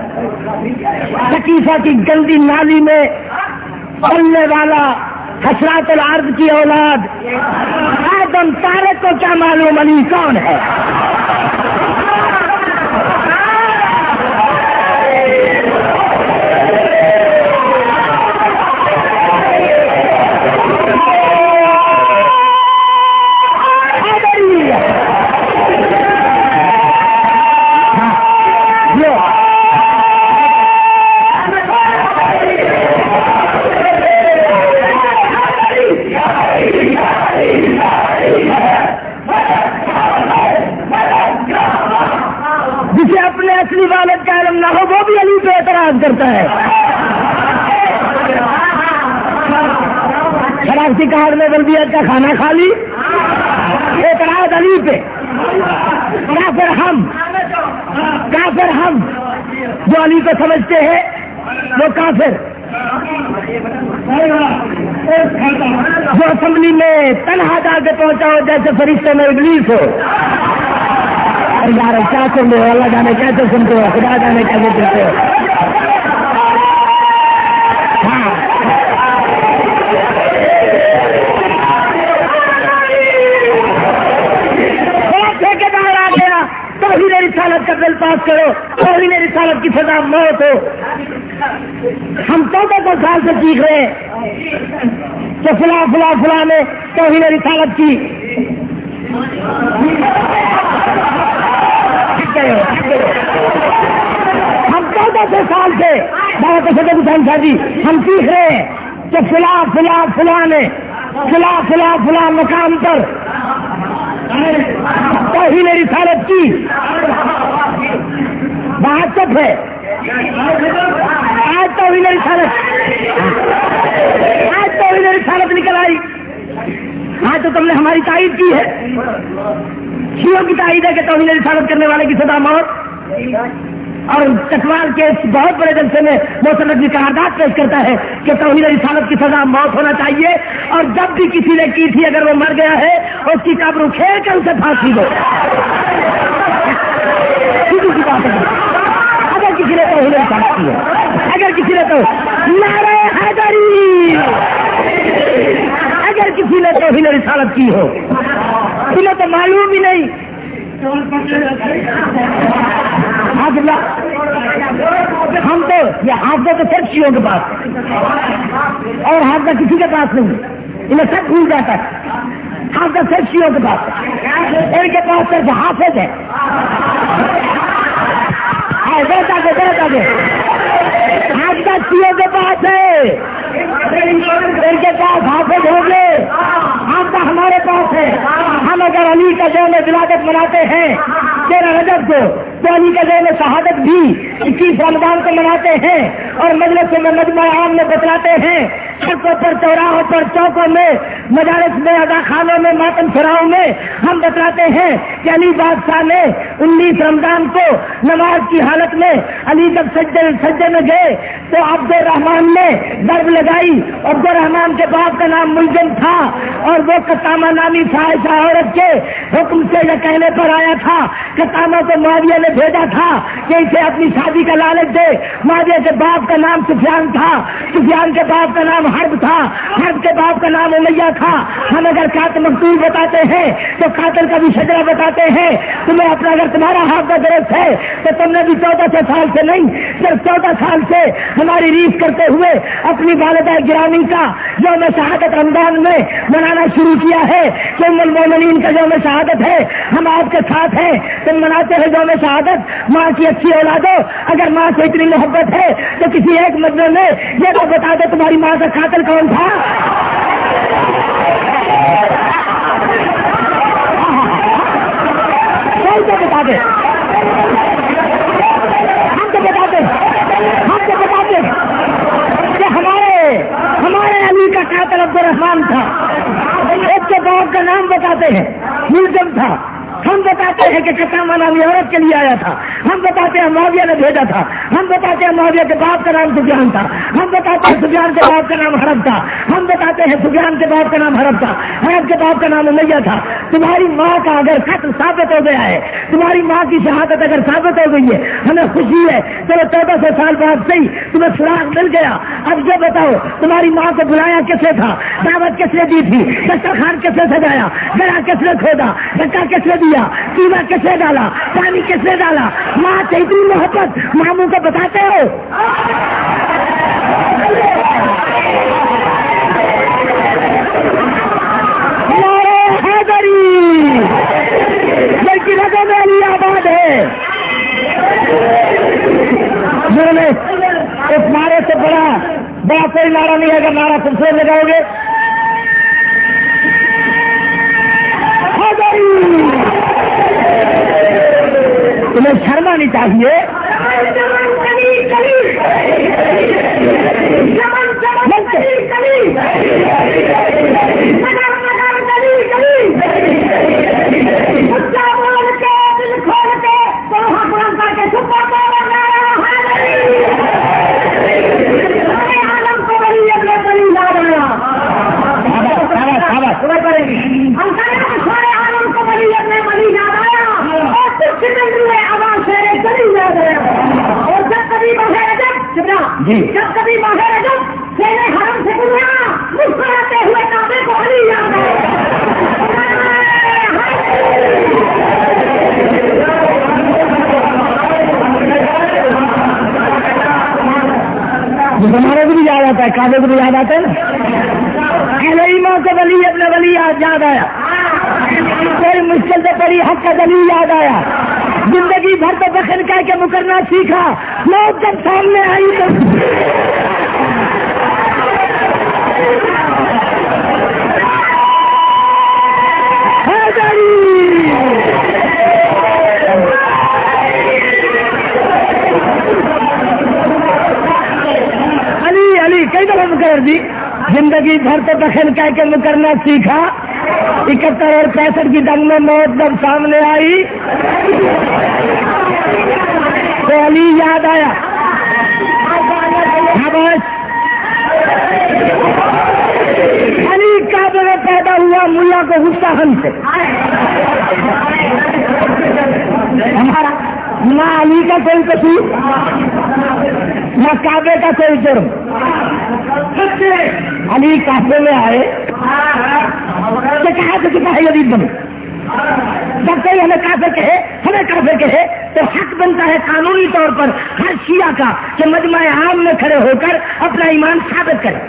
شکیفہ کی گندی نالی میں پلنے والا حسرات الارض کی اولاد آدم طارق کو کیا معلوم علی کون ہے؟ جسے اپنے اصلی والد کا علم نہ ہو وہ بھی علی پہ اعتراض کرتا ہے۔ شرافتی کارڈ میں بلدیت کا کھانا کھا لی، اعتراض علی پہ۔ کافر ہم کافر ہم جو علی کو سمجھتے ہیں وہ کافر، جو اسمبلی میں تنہا جا کے پہنچا ہو جیسے فرشتے میں ابلیس ہو۔ یار کیا سنتے ہو، اللہ جانے کیسے سنتے ہو، خدا جانے کیسے سنتے ہو۔ ہاں ٹھیکیدار آ گیا، توہین رسالت کا بل پاس کرو، توہین رسالت کی سزا موت ہو۔ ہم چودہ سو سال سے سیکھ رہے ہیں کہ فلاں فلاں فلاں نے توہین رسالت کی۔ ہم چودہ سو سال سے بابا صدر حسین شاہی ہم سیکھ رہے ہیں کہ فلاں فلاں فلاں نے فلاں فلاں فلاں مقام پر توہین رسالت کی۔ بات چپ ہے، آج توہین رسالت آج توہین رسالت نکل آئی۔ آج تو تم نے ہماری تائید کی ہے، شیعوں کی تائید ہے کہ توہین رسالت کرنے والے کی سزا موت، اور چکوال کے بہت بڑے جلسے میں محسن نقوی قرارداد پیش کرتا ہے کہ توہین رسالت کی سزا موت ہونا چاہیے، اور جب بھی کسی نے کی تھی اگر وہ مر گیا ہے اس کی قبر کھیر کر اسے پھانسی دو۔ سی بات ہے، اگر کسی نے توہین رسالت کی ہے، اگر کسی نے تو نعرہ حیدری اگر کسی نے توہین رسالت کی ہو، تمہیں تو معلوم ہی نہیں۔ ہم تو یہ حافظہ تو صرف شیعوں کے پاس ہے اور حافظہ کسی کے پاس نہیں، انہیں سب بھول جاتا ہے۔ حافظہ صرف شیعوں کے پاس ہے، ان کے پاس صرف حافظ ہے۔ حافظہ شیعوں کے پاس ہے، ان کے پاس حافظ ہوں گے، حافظہ ہمارے پاس ہے۔ ہم اگر علی کا یوم ولادت مناتے ہیں تیرہ رجب کو، تو علی کا یوم شہادت بھی اکیس رمضان کو مناتے ہیں، اور مجلس میں مجمع عام میں بتلاتے ہیں، سڑکوں پر چوراہوں پر چوکوں میں مدارس میں اذاخانوں میں ماتم سراہوں میں ہم بتلاتے ہیں کہ علی بادشاہ نے انیس رمضان کو نماز کی حالت میں علی جب سجدے سجدے میں گئے تو عبد الرحمان نے ضرب لگائی۔ عبد الرحمان کے باپ کا نام ملزم تھا، اور وہ قطامہ نامی فاحشہ عورت کے حکم سے یہ کہنے پر آیا تھا قطامہ کو معاویہ نے بھیجا تھا کہ اسے اپنی شادی کا لالچ دے. معاویہ کے باپ کا نام سفیان تھا, سفیان کے باپ کا نام حرب تھا, حرب کے باپ کا نام امیہ تھا. ہم اگر قاتل مقتول بتاتے ہیں تو قاتل کا بھی شجرہ بتاتے ہیں. تمہیں اپنا اگر تمہارا ہاتھ کا درست ہے تو تم نے بھی چودہ سو سال سے نہیں صرف چودہ سال سے ہماری ریس کرتے ہوئے اپنی والدہ گرامی کا یوم شہادت رمضان میں منانا شروع کیا ہے کہ ام المومنین کا یوم شہادت ہے. ہم آپ کے ساتھ ہیں, تم مناتے ہیں یوم شہادت. ماں کی اچھی اولادوں, اگر ماں سے اتنی محبت ہے تو کسی ایک مجمع میں یہ تو بتا دو تمہاری ماں کا قاتل کون تھا. کون تو بتا دے, ہم تو بتا دیں, ہم تو بتا دیں کہ ہمارے ہمارے علی کا قاتل عبد الرحمان تھا. ایک کے باپ کا نام بتاتے ہیں ملزم تھا. ہم بتاتے ہیں کہ قسامہ نامی عورت کے لیے آیا تھا. ہم بتاتے ہیں معاویہ نے بھیجا تھا. ہم بتاتے ہیں معاویہ کے باپ کا نام سفیان تھا. ہم بتاتے ہیں سفیان کے باپ کا نام حرب تھا. ہم بتاتے ہیں سفیان کے باپ کا نام حرب تھا. حرب کے باپ کا نام امیہ تھا. تمہاری ماں کا اگر قتل ثابت ہو گیا ہے, تمہاری ماں کی شہادت اگر ثابت ہو گئی ہے, ہمیں خوشی ہے. چلو چودہ سو سال بعد صحیح تمہیں سراغ مل گیا. اب یہ بتاؤ تمہاری ماں کو بلایا کس نے تھا, دعوت کس نے دی تھی, دسترخوان کس نے سجایا, گلا کس نے کھودا, دھکا کس نے دیا, قیمہ کس نے ڈالا, پانی کس نے ڈالا. ماں سے اتنی محبت ماموں کو بتاتے ہو. بلکہ رگوں میں علی آباد ہے. میں نے اس نعرے سے بڑا بڑا کوئی نعرہ نہیں ہے. اگر نعرہ تم سے لگاؤ گے تمہیں شرم آنی چاہیے. جی جب کبھی ماہ رجب شیرے حرم سے گزرا مسکراتے ہوئے کعبے کو علی یاد آیا. ہمارے کو بھی یاد آتا ہے, کعبے کو بھی یاد آتا ہے نا. ماں کو ولی اپنے ولی یاد آیا. کوئی مشکل سے پڑی حق کا دلیل یاد آیا. زندگی بھر تو بخن کہہ کے مکرنا سیکھا. لوگ جب سامنے آئی تو علی علی کئی دفعہ مقرر دی. زندگی بھر تو بخن کہہ کے مکرنا سیکھا. اکہتر اور پینسٹھ کی دنگ میں موت جب سامنے آئی تو علی یاد آیا. علی کعبے میں پیدا ہوا, ملا کو غصہ ہم سے. ہمارا نہ علی کا کوئی قصور نہ کعبے کا کوئی جرم. علی کعبے میں آئے تو کہا تو سپاہی عزیز بنے. جب کوئی ہمیں کافر کہے ہمیں کافر کہے تو حق بنتا ہے قانونی طور پر ہر شیعہ کا کہ مجمع عام میں کھڑے ہو کر اپنا ایمان ثابت کرے.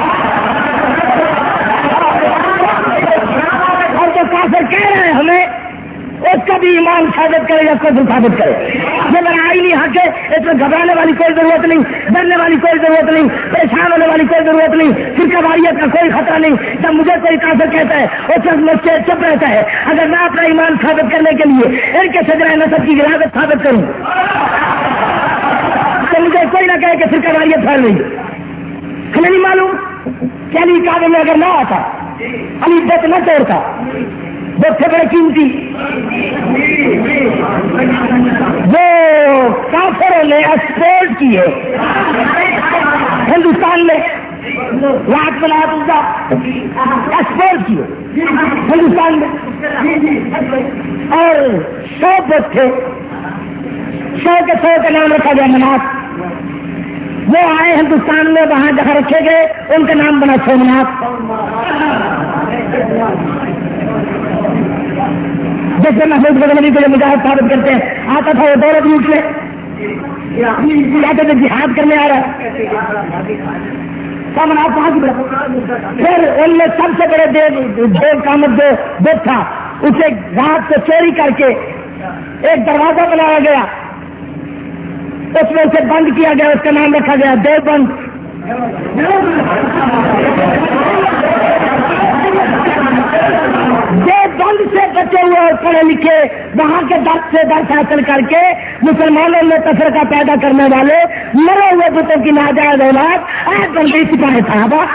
اور جو کافر کہہ رہے ہیں ہمیں اس کا بھی ایمان ثابت کرے یا کفر ثابت کرے. یہ لڑائی نہیں حق ہے. اس میں گھبرانے والی کوئی ضرورت نہیں, ڈرنے والی کوئی ضرورت نہیں, پریشان ہونے والی کوئی ضرورت نہیں, فرقہ واریت کا کوئی خطرہ نہیں. جب مجھے کوئی کافر کہتا ہے وہ صرف مجھ سے چپ رہتا ہے. اگر میں اپنا ایمان ثابت کرنے کے لیے ان کے شجرہ نسب کی وراثت ثابت کروں تو مجھے کوئی نہ کہے کہ فرقہ واریت پھیل رہی. ہمیں نہیں معلوم کہ علی کعبے میں اگر نہ آتا, علی بت نہ توڑتا, وہ تھے بڑے قیمتی. وہ کافروں نے ایکسپورٹ کیے ہندوستان میں, رات میں رات ایکسپورٹ کیے ہندوستان میں, اور سو بت تھے سو کے سو کا نام رکھا گیا منات. وہ آئے ہندوستان میں, وہاں جہاں رکھے گئے ان کا نام بنا سومنات. جیسے محمود غزنوی کو جو مجاہد ثابت کرتے ہیں, آتا تھا وہ دولت لوٹ لے, کہتے تھے جہاد کرنے آ رہا ہے. سومنات وہاں کی بڑا. پھر ان میں سب سے بڑے دیو کامت جو بت تھا, اسے رات کو چوری کر کے ایک دروازہ بنایا گیا, اس میں اسے بند کیا گیا, اس کا نام رکھا گیا دیو بند. دیو بند سے بچے ہوئے اور پڑھے لکھے وہاں کے درد سے درد حاصل کر کے مسلمانوں میں تفرقہ پیدا کرنے والے مرے ہوئے بتوں کی ناجائز اولاد آج بن گئی سپاہی صحابہ.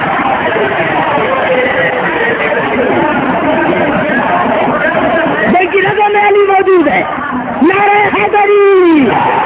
کی رگوں میں علی موجود ہے. نعرہ حیدری.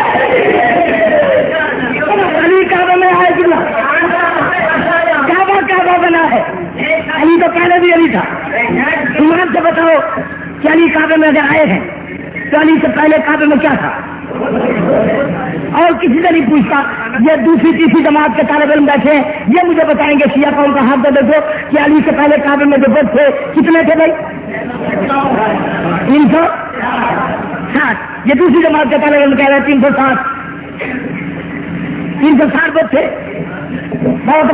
علی کعبہ میں آئے گلا, کعبہ کعبہ بنا ہے. علی تو پہلے بھی علی تھا. ایمان سے بتاؤ کہ علی کعبے میں اگر آئے ہیں تو علی سے پہلے کعبے میں کیا تھا؟ اور کسی سے نہیں پوچھتا. یہ دوسری تیسری جماعت کے طالب علم بیٹھے ہیں, یہ مجھے بتائیں گے شیعہ قوم کا ہاتھ دے دیکھو کہ علی سے پہلے کعبے میں جو بت تھے کتنے تھے بھائی؟ تین سو ساٹھ. یہ دوسری جماعت کے طالب علم کہہ رہے ہیں تین سو ساٹھ. تین سو ساٹھ بت تھے. بہت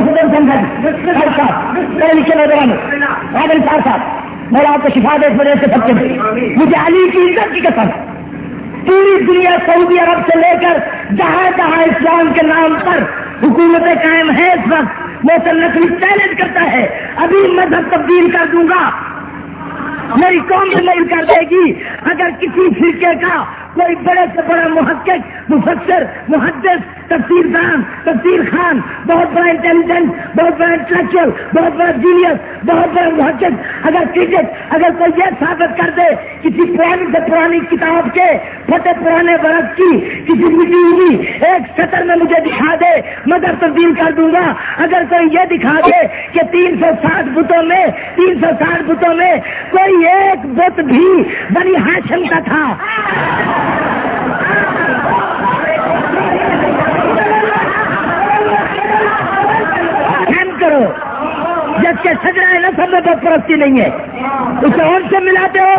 پڑھے لکھے نوجوانوں آدمی چار صاحب میرا آپ کو شفا دے اس وجہ سے سب سے مجھے علی کی عزت کی قسم, پوری دنیا سعودی عرب سے لے کر جہاں جہاں اسلام کے نام پر حکومتیں قائم ہیں اس وقت محسن نقوی چیلنج کرتا ہے ابھی مذہب تبدیل کر دوں گا. میری قوم تبدیل کر دے گی اگر کسی فرقے کا کوئی بڑے سے بڑا محقق, مفسر, محدث, تفسیر دان, تفسیر خان, بہت بڑا انٹیلیجنٹ, بہت بڑا انٹلیکچوئل, بہت بڑا جینیس, بہت بڑا محقق, اگر کرکٹ اگر کوئی یہ ثابت کر دے کسی پرانی سے پرانی کتاب کے فتح پرانے برس کی کسی مٹی ہوئی ایک سطر میں مجھے دکھا دے مگر تبدیل کر دوں گا. اگر کوئی یہ دکھا دے کہ تین سو ساٹھ بتوں میں تین سو ساٹھ بتوں میں کوئی ایک بت بھی بنی ہاشم کا تھا, کرو جب کہ سجرا ہے نا سب میں بت پرستی نہیں ہے, اسے اور سے ملاتے ہو.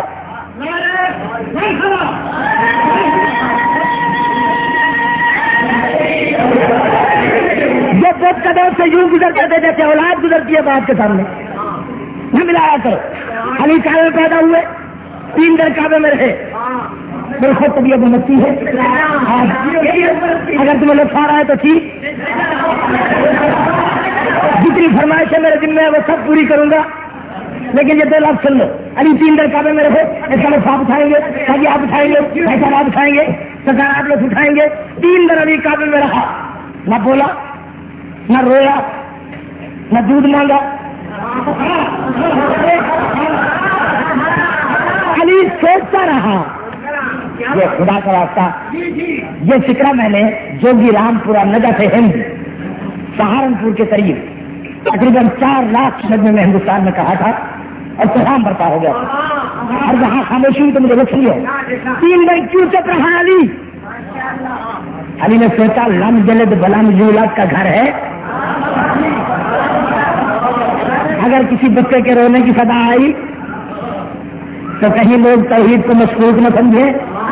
جب بت قدم سے یوں گزرتے تھے جیسے اولاد گزرتی ہے بات کے سامنے, نہ ملایا کرو. علی کعبے میں پیدا ہوئے, تین در کعبے میں رہے, میرے خود طبیعت میں مچی ہے. اگر تمہیں لطف آ رہا ہے تو ٹھیک, جتنی فرمائش ہے میرے دن میں وہ سب پوری کروں گا, لیکن یہ دو لفظ سن لو. علی تین در کعبے میں رہے, ایسا لوگ آپ اٹھائیں گے, کبھی آپ اٹھائیں گے, ایسا آپ اٹھائیں گے, سرکار آپ لوگ اٹھائیں گے. تین در علی کعبے میں رہا, نہ بولا, نہ رویا, نہ دودھ مانگا. علی سوچتا رہا. یہ خدا کا راستہ, یہ فکرہ میں نے جوگی رام پورا نجف ہند سہارنپور کے قریب تقریباً چار لاکھ نجمے میں ہندوستان میں کہا تھا اور پیغام برپا ہو گیا. اور جہاں خاموشی ہوئی تو مجھے رکھی ہے. تین دن کیوں چپ رہا علی؟ علی نے سوچا لم جلد بلام جولاد کا گھر ہے, اگر کسی بچے کے رونے کی صدا آئی تو کہیں لوگ توحید کو مشکوک نہ سمجھے.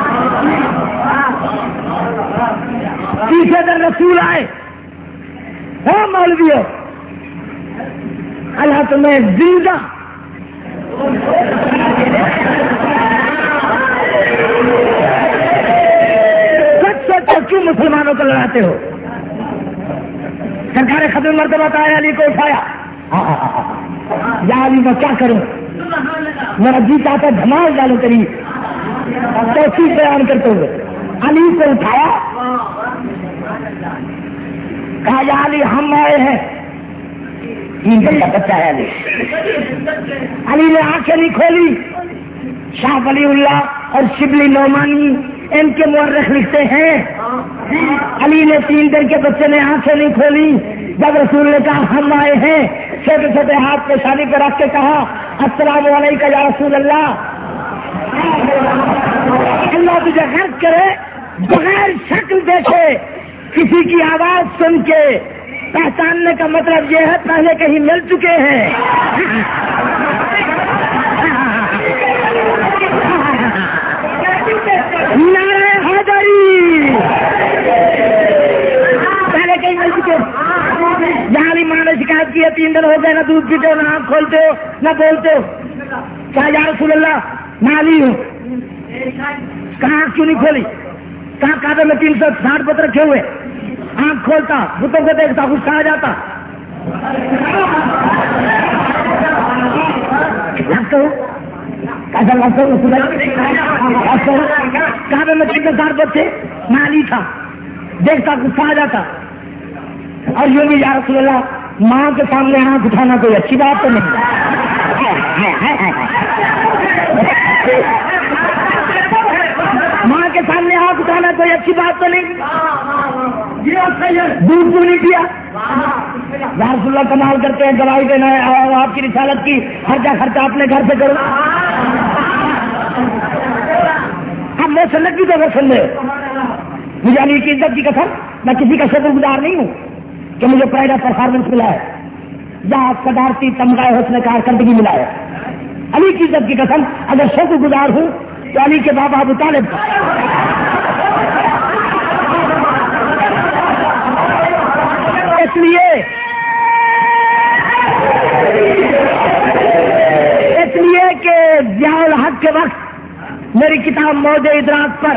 تیسرے دن رسول آئے, ہاں مولویو اللہ تمہیں زندہ سچ سچ کیوں مسلمانوں کو لڑاتے ہو؟ سرکار ختم مرتبہ آیا, علی کو اٹھایا. یا علی میں کیا کروں, میرا جی چاہتا دھمال ڈالو تیری توفیق بیان کرتے ہوئے. علی کو اٹھایا, کہا یا علی ہم آئے ہیں. تین دن کا بچہ ہے علی. علی نے آنکھیں نہیں کھولی. شاہ ولی اللہ اور شبلی نعمانی ان کے مورخ لکھتے ہیں علی نے تین دن کے بچے نے آنکھیں نہیں کھولی. جب رسول نے کہا ہم آئے ہیں, چھوٹے چھوٹے ہاتھ پہ شادی پہ رکھ کے کہا السلام علیکم یا رسول اللہ, اللہ تجھے غرق کرے بغیر شکل دیکھے کسی کی آواز سن کے پہچاننے کا مطلب یہ ہے پہلے کہیں مل چکے ہیں. نعرہ حیدری پہلے کہیں مل چکے. جہاں بھی ماں نے شکایت کی ہے تین دن ہو گئے نہ دودھ پیتے ہو نہ آنکھ کھولتے ہو نہ بولتے ہو. کہا یا رسول اللہ نالی ہوں. کہاں آنکھ کیوں نہیں کھولی؟ کہاں کعبے میں تین سو ساٹھ بت رکھے ہوئے. آنکھ کھولتا بتوں کو دیکھتا غصہ آ جاتا. کعبے میں تین سو ساٹھ بت تھے نالی تھا دیکھتا غصہ آ جاتا. اور یوں بھی یا رسول اللہ ماں کے سامنے آنکھ اٹھانا کوئی اچھی بات تو نہیں. ماں کے سامنے آنکھ اٹھانا کوئی اچھی بات تو نہیں. دودھ کیوں نہیں پیا؟ یا رسول اللہ کمال کرتے ہیں دوائی دینا ہے اور آپ کی رسالت کی خرچہ خرچہ اپنے گھر سے کرو. اب میں سنت کی تو سن رہے مجھے علی کی عزت کی قسم میں کسی کا شکر گزار نہیں ہوں کہ مجھے پرائڈ آف پرفارمنس ملا ہے یا صدارتی تمغہ حسن کارکردگی ملا ہے. علی کی عزت کی قسم اگر شکر گزار ہوں تو علی کے بابا ابو طالب کا. اس لیے اس لیے کہ ضیاء الحق کے وقت میری کتاب موج ادراک پر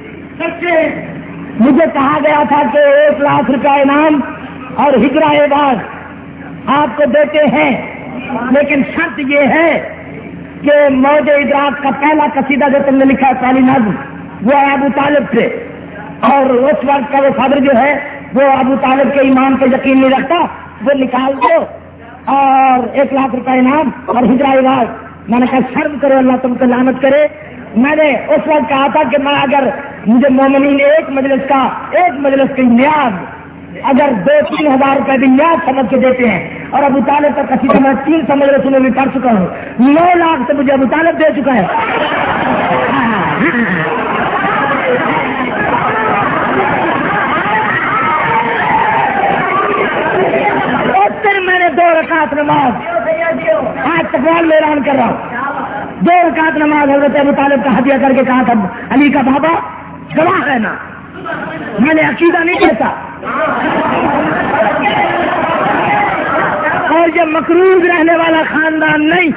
مجھے کہا گیا تھا کہ ایک لاکھ روپے انعام اور ہجرہ باز آپ کو دیتے ہیں لیکن شرط یہ ہے کہ موج ادراک کا پہلا قصیدہ جو تم نے لکھا ہے پہلی نظم وہ ابو طالب سے اور اس وقت کا وہ صدر جو ہے وہ ابو طالب کے ایمان پہ یقین نہیں رکھتا وہ نکال دو اور ایک لاکھ روپے انعام اور ہجرہ باز. میں نے کہا شرم کرو اللہ تم کو لعنت کرے. میں نے اس وقت کہا تھا کہ میں اگر مجھے مومنین ایک مجلس کا ایک مجلس کی نیاز اگر دو تین ہزار روپے بھی نیاز سمجھ کے دیتے ہیں اور ابو طالب کا قصیدہ میں تین سو مجلسوں میں بھی پڑھ چکا ہوں نو لاکھ سے مجھے ابو طالب دے چکا ہے. اور پھر میں نے دو رکعت نماز آج تقوال میں اعلان کر رہا ہوں دو رکعت نماز حضرت ابو طالب کا ہدیہ کر کے کہا تھا علی کا بابا گواہ ہے نا میں نے عقیدہ نہیں کہتا اور یہ مقروض رہنے والا خاندان نہیں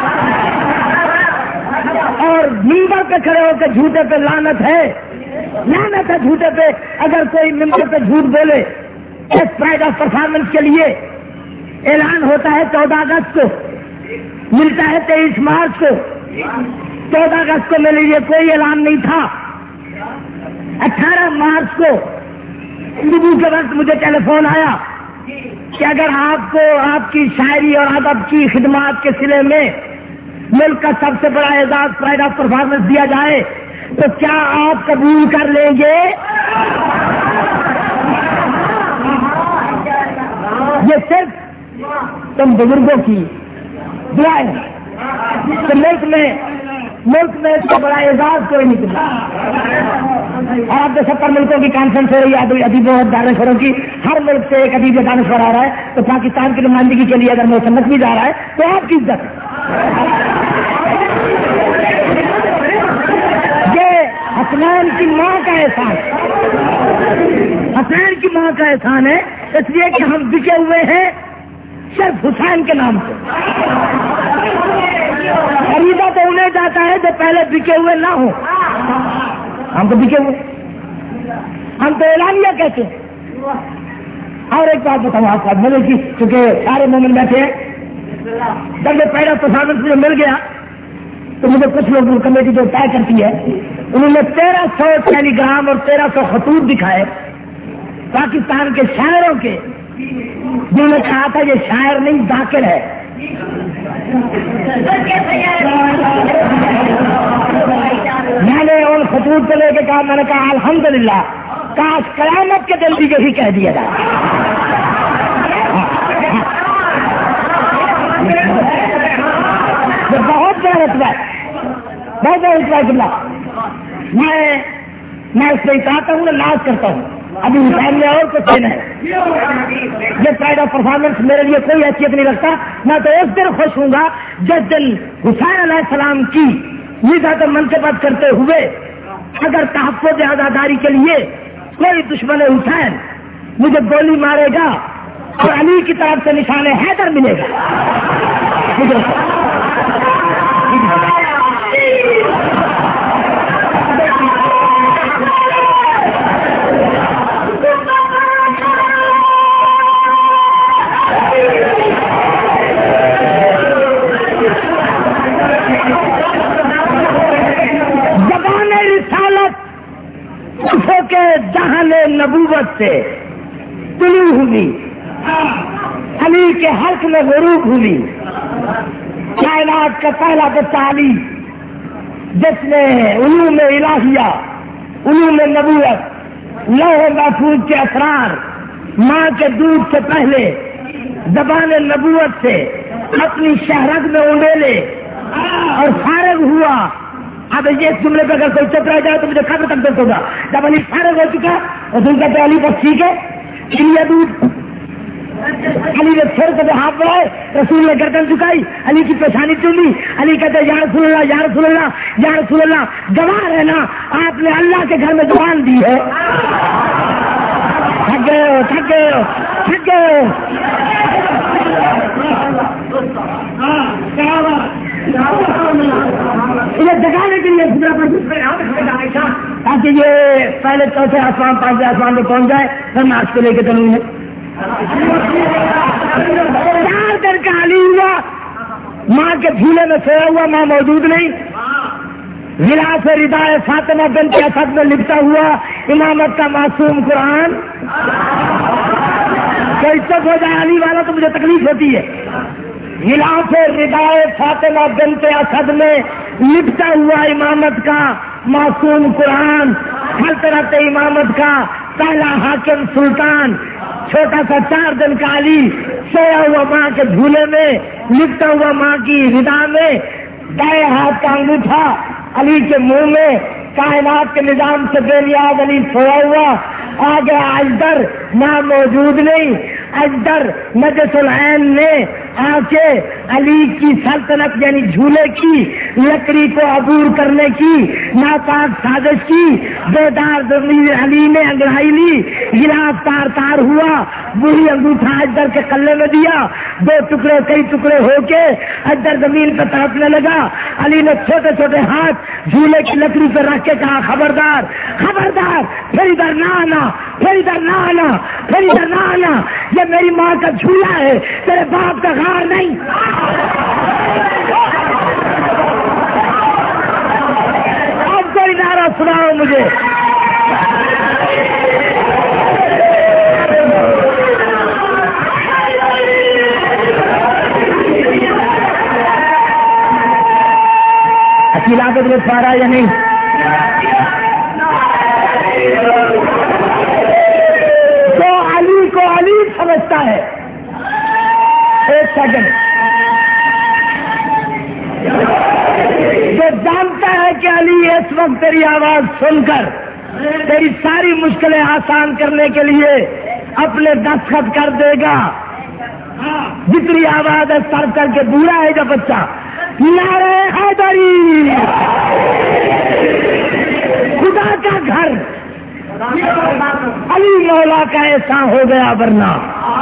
اور ممبر پہ کھڑے ہو کے جھوٹے پہ لعنت ہے لعنت ہے جھوٹے پہ. اگر کوئی ممبر پہ جھوٹ بولے اس پرائڈ آف پرفارمنس کے لیے اعلان ہوتا ہے چودہ اگست کو ملتا ہے تیئیس مارچ کو. چودہ اگست کو میرے لیے کوئی اعلان نہیں تھا. اٹھارہ مارچ کو صبح کے وقت مجھے ٹیلی فون آیا کہ اگر آپ کو آپ کی شاعری اور ادب کی خدمات کے سلے میں ملک کا سب سے بڑا اعزاز پرائڈ آف پرفارمنس دیا جائے تو کیا آپ قبول کر لیں گے؟ یہ صرف تم بزرگوں کی دعائیں ہیں کہ ملک میں ملک میں اس کا بڑا اعزاز کوئی نہیں کرتا. اور آپ کے ستر ملکوں کی کانفرنس ہو رہی ہے ادیبوں اور دانشوروں کی. ہر ملک سے ایک ادیب دانشور آ رہا ہے تو پاکستان کی نمائندگی کے لیے اگر میں سمجھ بھی جا رہا ہے تو آپ کی عزت یہ حسنین کی ماں کا احسان حسنین کی ماں کا احسان ہے اس لیے کہ ہم بکے ہوئے ہیں صرف حسین کے نام سے. خریدا تو انہیں جاتا ہے جو پہلے بکے ہوئے نہ ہوں. ہم تو بکے ہوئے ہم تو اعلانیہ کہتے ہیں. اور ایک بات بتاؤں آپ کو ملے کی چونکہ سارے مومن بیٹھے ہیں جب یہ پہلا پرفارمنس مجھے مل گیا تو مجھے کچھ لوگ کمیٹی جو طے کرتی ہے انہوں نے تیرہ سو ٹیلی گرام اور تیرہ سو خطوط دکھائے پاکستان کے شاعروں کے جنہوں نے کہا تھا یہ شاعر نہیں ذاکر ہے. میں نے ان خطوط کو لے کے کہا میں نے کہا الحمدللہ کاش قیامت کے دن بھی یہی کہہ دیا جائے. بہت بڑا رتبہ ہے بہت بڑا رتبہ ہے. میں میں اس پہ اطاعت ہوں، ناز کرتا ہوں. ابھی حسین نے اور کچھ دینا ہے. یہ پرائڈ آف پرفارمنس میرے لیے کوئی حیثیت نہیں رکھتا. میں تو اس دن خوش ہوں گا جس دن حسین علیہ السلام کی عزت منقبت کرتے ہوئے اگر تحفظ آزاداری کے لیے کوئی دشمن حسین مجھے گولی مارے گا اور علی کی طرف سے نشان حیدر ملے گا. زبان رسالت کفر کے جہان نبوت سے طلوع ہوئی، علی کے حلق میں غروب ہوئی. کائنات کا پہلا بچہ علی جس نے علوم الہیہ، علوم نبوت، لوح محفوظ کے اسرار ماں کے دودھ سے پہلے زبان نبوت سے اپنی شہرت میں اونڈیلے اور فارغ ہوا. اب یہ جملے پہ اگر کوئی چپ رہ جائے تو مجھے قبر تک درد ہوگا. جب علی فارغ ہو چکا رسول کہتے علی بس ٹھیک ہے چلیا دودھ. علی نے پھر کبھی ہاتھ بڑھائے، رسول نے گردن جھکائی، علی کی پیشانی چومی. علی کہتے یا رسول اللہ یا رسول اللہ یا رسول اللہ، گواہ رہنا آپ نے اللہ کے گھر میں زبان دی ہے. تھک گئے ہو تھک گئے ہو تھک گئے ہو. انہیں جگانے کے لیے تاکہ یہ پہلے چوتھے آسمان پانچویں آسمان پہ پہنچ جائے. پھر میں آج کو لے کے چلوں گا. چار دن کا علی ہوا، ماں کے جھولے میں سویا ہوا، ماں موجود نہیں. غلاف ردائے فاطمہ بنت اسد میں لپٹا ہوا امامت کا معصوم قرآن. کوئی چپ ہو جائے علی والا تو مجھے تکلیف ہوتی ہے. غلاف ردائے فاطمہ بنت اسد میں لپٹا ہوا امامت کا معصوم قرآن، سلطنت امامت کا پہلا حاکم سلطان، چھوٹا سا چار دن کا علی سویا ہوا ماں کے جھولے میں، لپٹا ہوا ماں کی ردا میں، دائیں ہاتھ کا انگوٹھا علی کے منہ میں، کائنات کے نظام سے بے نیاز علی سویا ہوا. آگے اجدر ماں موجود نہیں. اجدر نجس العین نے آ کے علی کی سلطنت یعنی جھولے کی لکڑی کو عبور کرنے کی ناپاک سازش کی. بیدار ضمیر علی نے انگڑائی لی، غلاف تار تار ہوا، وہی انگوٹھا اجدر کے کلے میں دیا. دو ٹکڑے کئی ٹکڑے ہو کے اجدر زمین پہ تڑپنے لگا. علی نے چھوٹے چھوٹے ہاتھ جھولے کی لکڑی پہ رکھ کے کہا خبردار خبردار، پھر ادھر نہ آنا، پھر ادھر نہ آنا، پھر ادھر نہ آنا. یہ میری ماں کا جھولا ہے، تیرے باپ کا غار نہیں. اب کوئی نعرہ سناؤ مجھے. اچھی لاگت میں پا رہا یا نہیں؟ تو علی کو علی سمجھتا ہے. ایک سیکنڈ. جو جانتا ہے کہ علی اس وقت تیری آواز سن کر تیری ساری مشکلیں آسان کرنے کے لیے اپنے دستخط کر دے گا. جتنی آواز ہے سر کر کے بوڑھا ہے جب بچہ نعرہ حیدری، خدا کا گھر علی مولا کا ایسا ہو گیا. ورنہ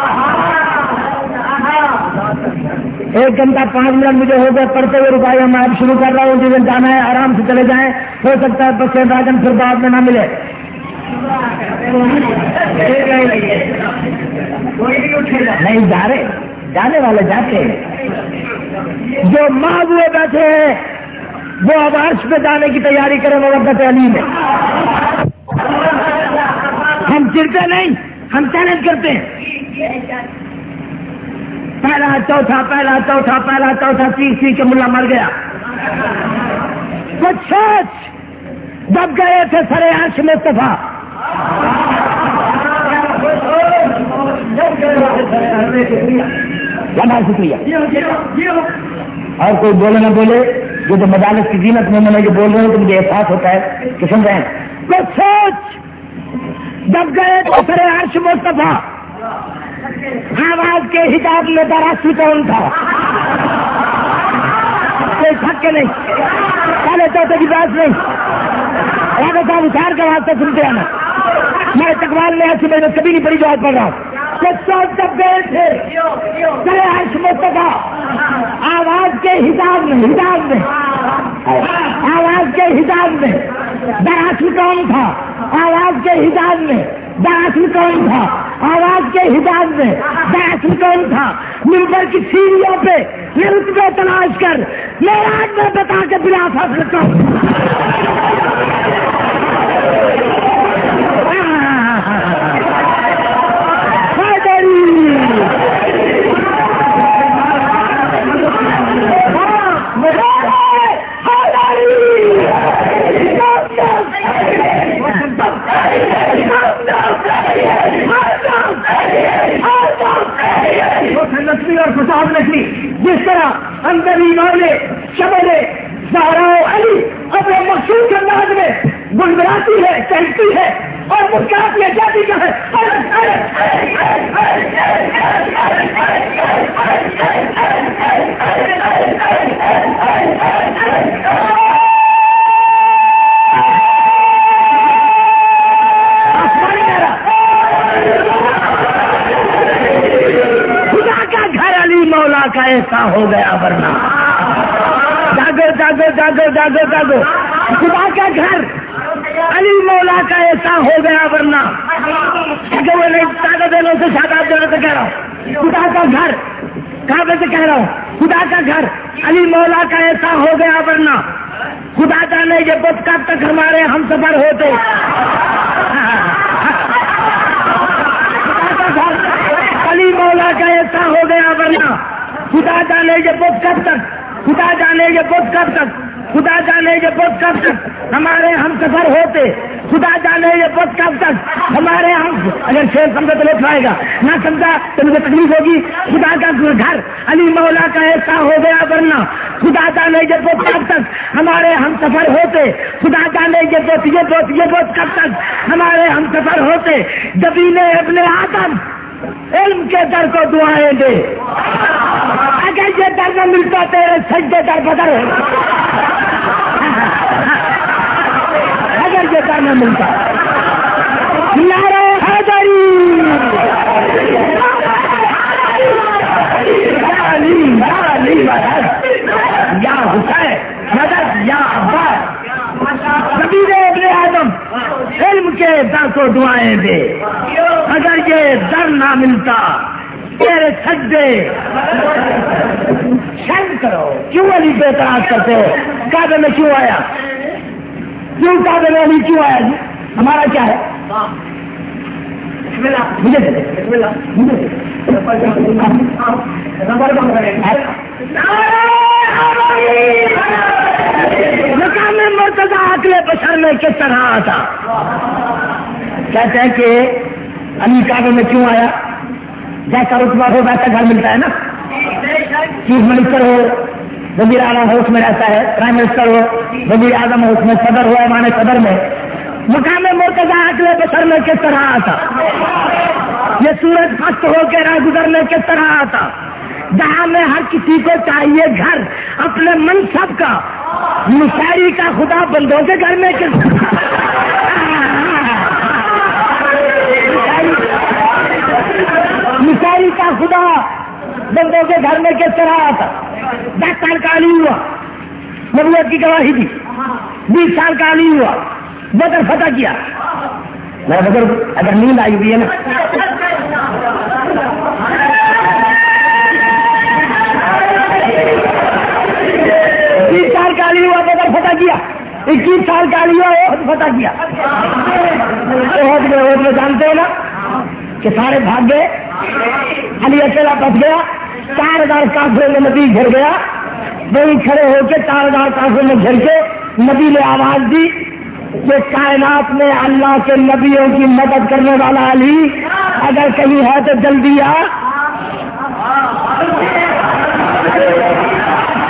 ایک گھنٹہ پانچ منٹ مجھے ہو گئے پڑھتے ہوئے رکایا. میں اب شروع کر رہا ہوں. جس دن جانا ہے آرام سے چلے جائیں. ہو سکتا ہے بس ڈراگن پھر بعد میں نہ ملے. نہیں جا رہے، جانے والے جاتے ہیں. جو ماں ہوئے بیٹھے ہیں وہ اب عرش پہ جانے کی تیاری کریں موقت علی میں. ہم چڑتے نہیں، ہم چیلنج کرتے ہیں. پہلا چوتھا پہلا چوتھا پہلا چوتھا چیز سی کے ملا مر گیا. کچھ سوچ جب گئے تھے سرے عرش مصطفیٰ. بہت شکریہ. اور کوئی بولے نہ بولے، جو تو مدارس کی زینت میں میں نے جو بول رہے ہوں تو مجھے احساس ہوتا ہے کہ سن رہے ہیں. تو سوچ جب گئے تو سر عرش مصطفیٰ آواز کے حجاب میں دراصل کون تھا؟ کوئی شک کے نہیں، پہلے چوتھے کی بات نہیں، راجا صاحب اشار کا واسطہ سنتے ہیں نا، میں تقوال میں ایسی میں نے کبھی نہیں پڑھی جواب پڑھ رہا ہوں۔ سوچ جب گئے تھے سر عرش مصطفیٰ آواز کے حجاب میں حجاب میں آواز کے حجاب میں دراصل کون تھا؟ آواز کے حجاب میں دراصل کون تھا؟ آواز کے حجاب میں دراصل کون تھا؟ ممبر کی سیڑھیوں پہ یہ رتبے تلاش کر معراج میں بتا کے بلا فاصلہ کروں۔ نسلی اور فساد نسلی جس طرح اندر ایمان شبل زہرا علی اپنے مخصوص انداز میں گنگراتی ہے، چہکتی ہے اور مسکراتی ہے، جاتی کا ہے۔ مولا کا ایسا ہو گیا ورنہ جاگو جاگو جاگو جاگو جاگو خدا کا گھر علی مولا کا ایسا ہو گیا ورنہ طاقت دلوں سے شاداب دینے سے کہہ رہا ہوں، خدا کا گھر کعبے سے کہہ رہا ہوں، خدا کا گھر علی مولا کا ایسا ہو گیا ورنہ خدا جانے یہ بت کب تک ہمارے ہم سفر ہوتے۔ علی مولا کا ایسا ہو گیا ورنہ خدا جانے یہ بت کب تک، خدا جانے یہ بت کب تک، خدا جانے یہ بت کب تک ہمارے ہم سفر ہوتے، خدا جانے یہ بت کب تک ہمارے ہم۔ اگر شیر سمجھا تو لوٹ پائے گا، نہ سمجھا تو مجھے تکلیف ہوگی۔ خدا کا گھر علی مولا کا ایسا ہو گیا ورنہ خدا جانے یہ بت کب تک ہمارے ہم سفر ہوتے، خدا جانے یہ بت یہ بت یہ بت کب تک ہمارے ہم سفر ہوتے۔ جبین ابن آدم علم کے در کو دعائیں دے، اگر یہ در نہ ملتا تیرے سجدے در بدر ہو، اگر یہ در نہ ملتا۔ نعرہ حیدری یا علی یا علی مدد یا حسین مدد یا عباس۔ کبیر ابن آدم علم کے در کو دعائیں دے، اگر یہ در نہ ملتا تیرے سجدے۔ شرم کرو، کیوں علی پہ اعتراض کرتے ہو؟ کعبے میں کیوں آیا؟ کیوں کعبے میں علی کیوں آیا؟ جی ہمارا کیا ہے؟ مجھے دے بسم اللہ مجھے مقام مرتضی عقل بشر میں کس طرح آتا؟ کہتے ہیں کہ علی کعبے میں کیوں آیا؟ جیسا رتبہ ہو ویسا گھر ملتا ہے نا، چیف منسٹر ہو وزیر اعلیٰ ہو اس میں رہتا ہے، پرائم منسٹر ہو وزیر اعظم ہو اس میں، صدر ہو ایوان صدر میں۔ مقام مرتضی عقل بشر میں کس طرح آتا؟ یہ سورج پست ہو کے راہ گزر میں کس طرح آتا؟ جہاں میں ہر کسی کو چاہیے گھر اپنے منصب کا، مشاعری کا خدا بندوں کے گھر میں کس مشاعری کا خدا بندوں کے گھر میں کس طرح آتا؟ دس سال کا علی ہوا، نبوت کی گواہی دی، بیس سال کا علی ہوا، بدر فتح کیا۔ میں بدر اگر نیند آئی ہوئی ہے نا، بیس سال کا علی ہوا بدر فتح کیا، اکیس سال کا علی ہوا احد فتح کیا۔ احد میں احد میں جانتے ہیں نا کہ سارے بھاگ گئے، علی اکیلا پھنس گیا، چار ہزار کافروں میں نبی گھر گیا، وہی کھڑے ہو کے چار ہزار کافروں میں گھر کے نبی نے آواز دی کہ کائنات میں اللہ کے نبیوں کی مدد کرنے والا علی اگر کہیں ہے تو جلدی آ۔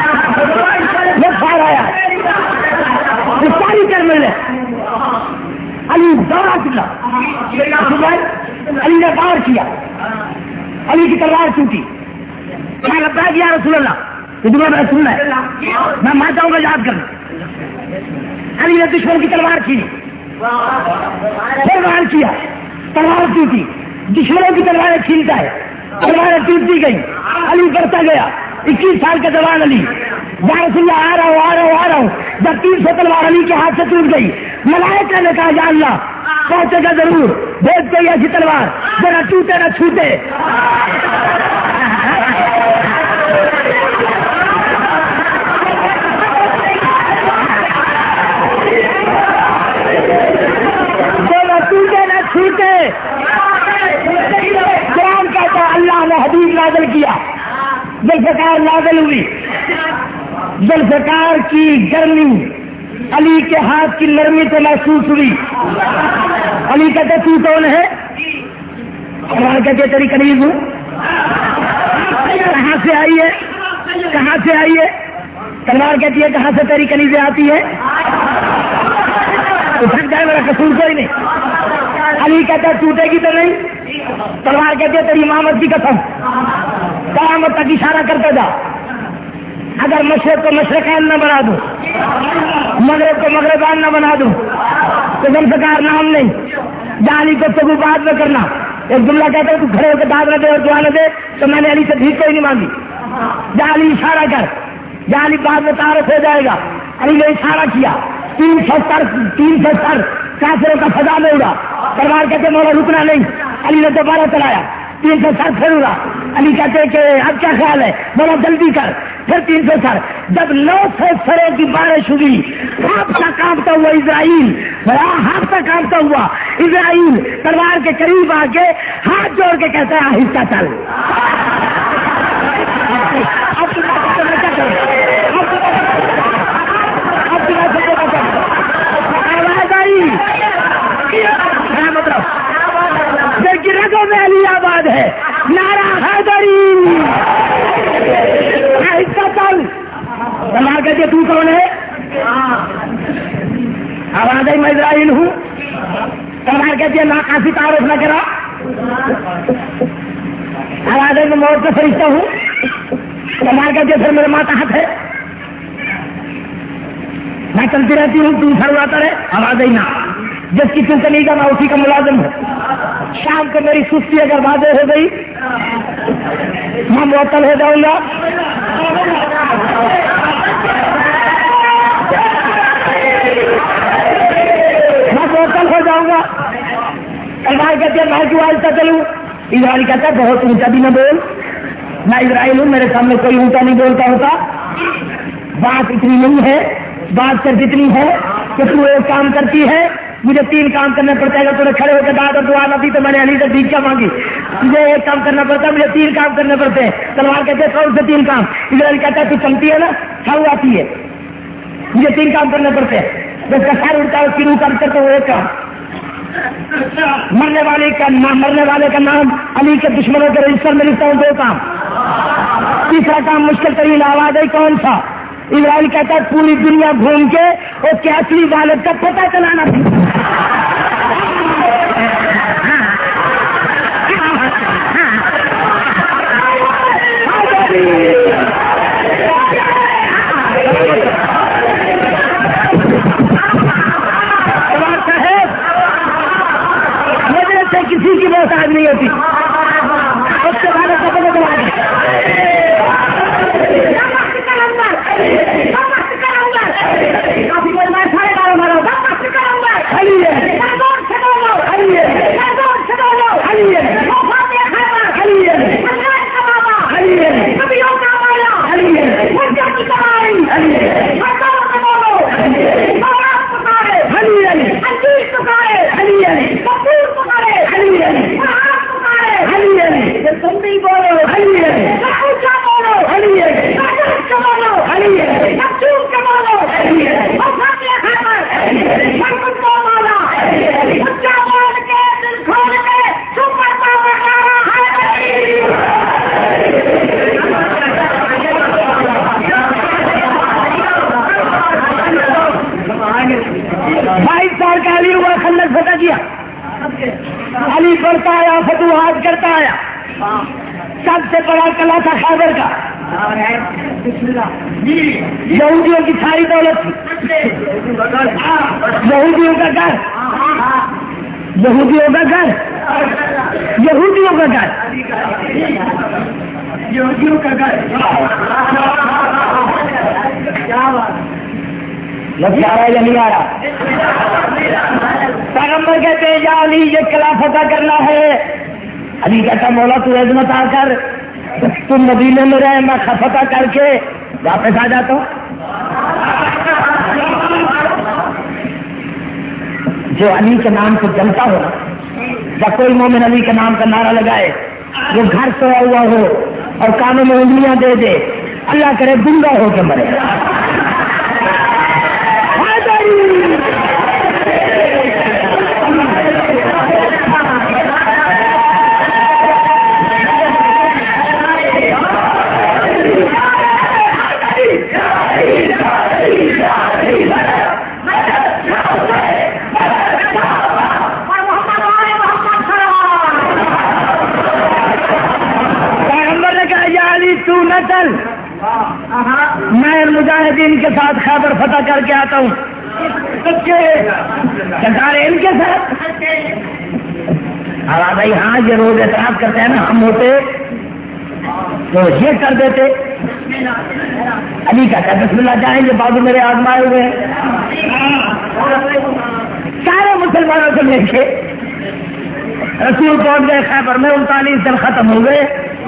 وہ فار آیا ساری کر ملے علی نے پار کیا, علی کی تلوار ٹوٹی. کیا لگتا ہے کہ یا رسول اللہ تو دنیا میں سننا ہے, میں مار جاؤں گا یاد کرنا. علی نے دشمن کی تلوار چھینی, پھر وار کیا, تلوار ٹوٹی. دشمنوں کی تلواریں چھینتا ہے, تلواریں ٹوٹتی گئی, علی بڑھتا گیا. اکیس سال کا جوان علی, یا رسول اللہ آ رہا ہوں آ رہا ہوں آ رہا ہوں. جب تین سو تلوار علی کے ہاتھ سے ٹوٹ گئی, ملائکہ نے کہا یا اللہ پہنچے گا ضرور, بھیج گئی ایسی تلوار جو نہ ٹوٹے نہ چھوٹے. جو نہ ٹوٹے نہ چھوٹے. قرآن کہتا ہے اللہ نے حدیث نازل کیا, ذوالفقار نازل ہوئی. ذوالفقار کی گرمی علی کے ہاتھ کی نرمی سے محسوس ہوئی. علی کہتے تو کون ہے؟ قرآن کہتے تیری قریب ہوں. کہاں سے آئی ہے؟ کہاں سے آئی ہے؟ تلوار کہتی ہے کہاں سے تیری کنیزیں آتی ہے؟ تو تھک جائے میرا قصور کوئی نہیں. علی کہتا ہے ٹوٹے گی تو نہیں. تلوار کہتی ہے تیری امامت کی قسم قیامت تک اشارہ کرتے جا. اگر مشرق کو مشرقین نہ بنا دوں, مغرب کو مغربان نہ بنا دوں تو ذوالفقار نام نہیں. علی کو سبو بات میں کرنا. ایک جملہ کہتا ہے تو کھڑے ہو کے داد نہ دے اور دعا نہ دے تو میں نے علی سے بھیک کوئی نہیں مانگی. جا علی اشارہ کر, جا علی بعد میں تعارف ہو جائے گا. علی نے اشارہ کیا, تین سو سر تین سو سر کافروں کا فضا میں اڑا. تلوار کہتے مولا رکنا نہیں. علی نے دوبارہ چلایا, تین سو سر پھر اڑا. علی کہتے کہ اب کیا خیال ہے؟ بولا جلدی کر. پھر تین سو سر. جب نو سو سروں کی بارش ہوئی, ہاپتا کانپتا ہوا اسرائیل, بڑا ہاپتا کانپتا ہوا اسرائیل تلوار کے قریب آ کے ہاتھ جوڑ کے کہتا ہے آہستہ چل. آواز آئی مطلب دیکھیے رگوں میں علی آباد ہے. نعرہ حیدری آہستہ چل. تلوار کہتے تو کون ہے؟ آواز آئی میں اسرائیل ہوں. تلوار کہتی ہے ناقاسی تعارف نہ کرا. آواز آئی میں موت کا فرشتہ ہوں. تلوار کہتی ہے پھر میرے ماتحت ہے, میں چلتی رہتی ہوں تو سر اڑاتا رہے. آواز آئی نا جس کی تم کنی کا میں اسی کا ملازم ہوں. شام کو میری سستی اگر واضح ہو گئی میں معطل ہو جاؤں گا. میں معطل ہو جاؤں گا. تلوار کہتے ہیں میں کیوں آہستہ چلوں؟ اسرائیل کہتا ہے بہت اونچا بھی نہ بول. میں اسرائیل ہوں, میرے سامنے کوئی اونچا نہیں بولتا ہوتا. بات اتنی نہیں ہے, بات صرف اتنی ہے کہ تو ایک کام کرتی ہے, مجھے تین کام کرنا پڑتا ہے. اگر تم نے کھڑے ہو کے داد اور دعا نہ دی تو میں نے علی سے بھیک کیا مانگی. مجھے ایک کام کرنا پڑتا ہے, مجھے تین کام کرنے پڑتے ہیں. تلوار کہتے ہیں کون سے تین کام؟ اسرائیل کہتا ہے تو چلتی ہے نا, چھاؤ آتی ہے, مجھے تین کام کرنے پڑتے ہیں. جس کا سر اڑتا ہے اس کی روح کام کرتے ہو ایک کام. مرنے والے کا نام مرنے والے کا نام علی کے دشمنوں کے رجسٹر میں لکھتا ہوں دو کام. تیسرا کام مشکل ترین آواز ہے کون سا؟ اسرائیل کہتا ہے پوری دنیا گھوم کے اور کیسری والد کا پتہ چلانا. مجھے سے کسی کی محتاج نہیں ہوتی. اس کے بعد پتہ چلا علی بڑھتا آیا، فتوحات کرتا آیا، سب سے بڑا قلعہ تھا خیبر کا، یہودیوں کی ساری دولت تھی، یہودیوں کا گھر، یہودیوں کا گھر، یہودیوں کا گھر، یہودیوں کا گھر، لفظ آ رہا ہے یا نہیں آ رہا؟ پیغمبر کہتے ہیں یا علی یہ قلعہ فتح کرنا ہے، علی کہتا مولا تو عظمت آ کر تم مدینے میں رہے، میں فتح کر کے واپس آ جاتا ہوں۔ جو علی کے نام سے جلتا ہو نا، جب کوئی مومن علی کے نام کا نعرہ لگائے، جو گھر سویا ہوا ہو اور کانوں میں انگلیاں دے دے، اللہ کرے گنگا ہو کے مرے۔ میں مجاہدین کے ساتھ خیبر فتح کر کے آتا ہوں، سرکاریں ان کے ساتھ آواز آئی ہاں یہ روز اعتراف کرتے ہیں نا، ہم ہوتے تو یہ کر دیتے۔ علی کا کہ بسم اللہ جائیں یہ بابو میرے آزمائے ہوئے ہیں، سارے مسلمانوں سے لے کے رسول پہنچ گئے خیبر میں، انتالیس دن ختم ہو گئے،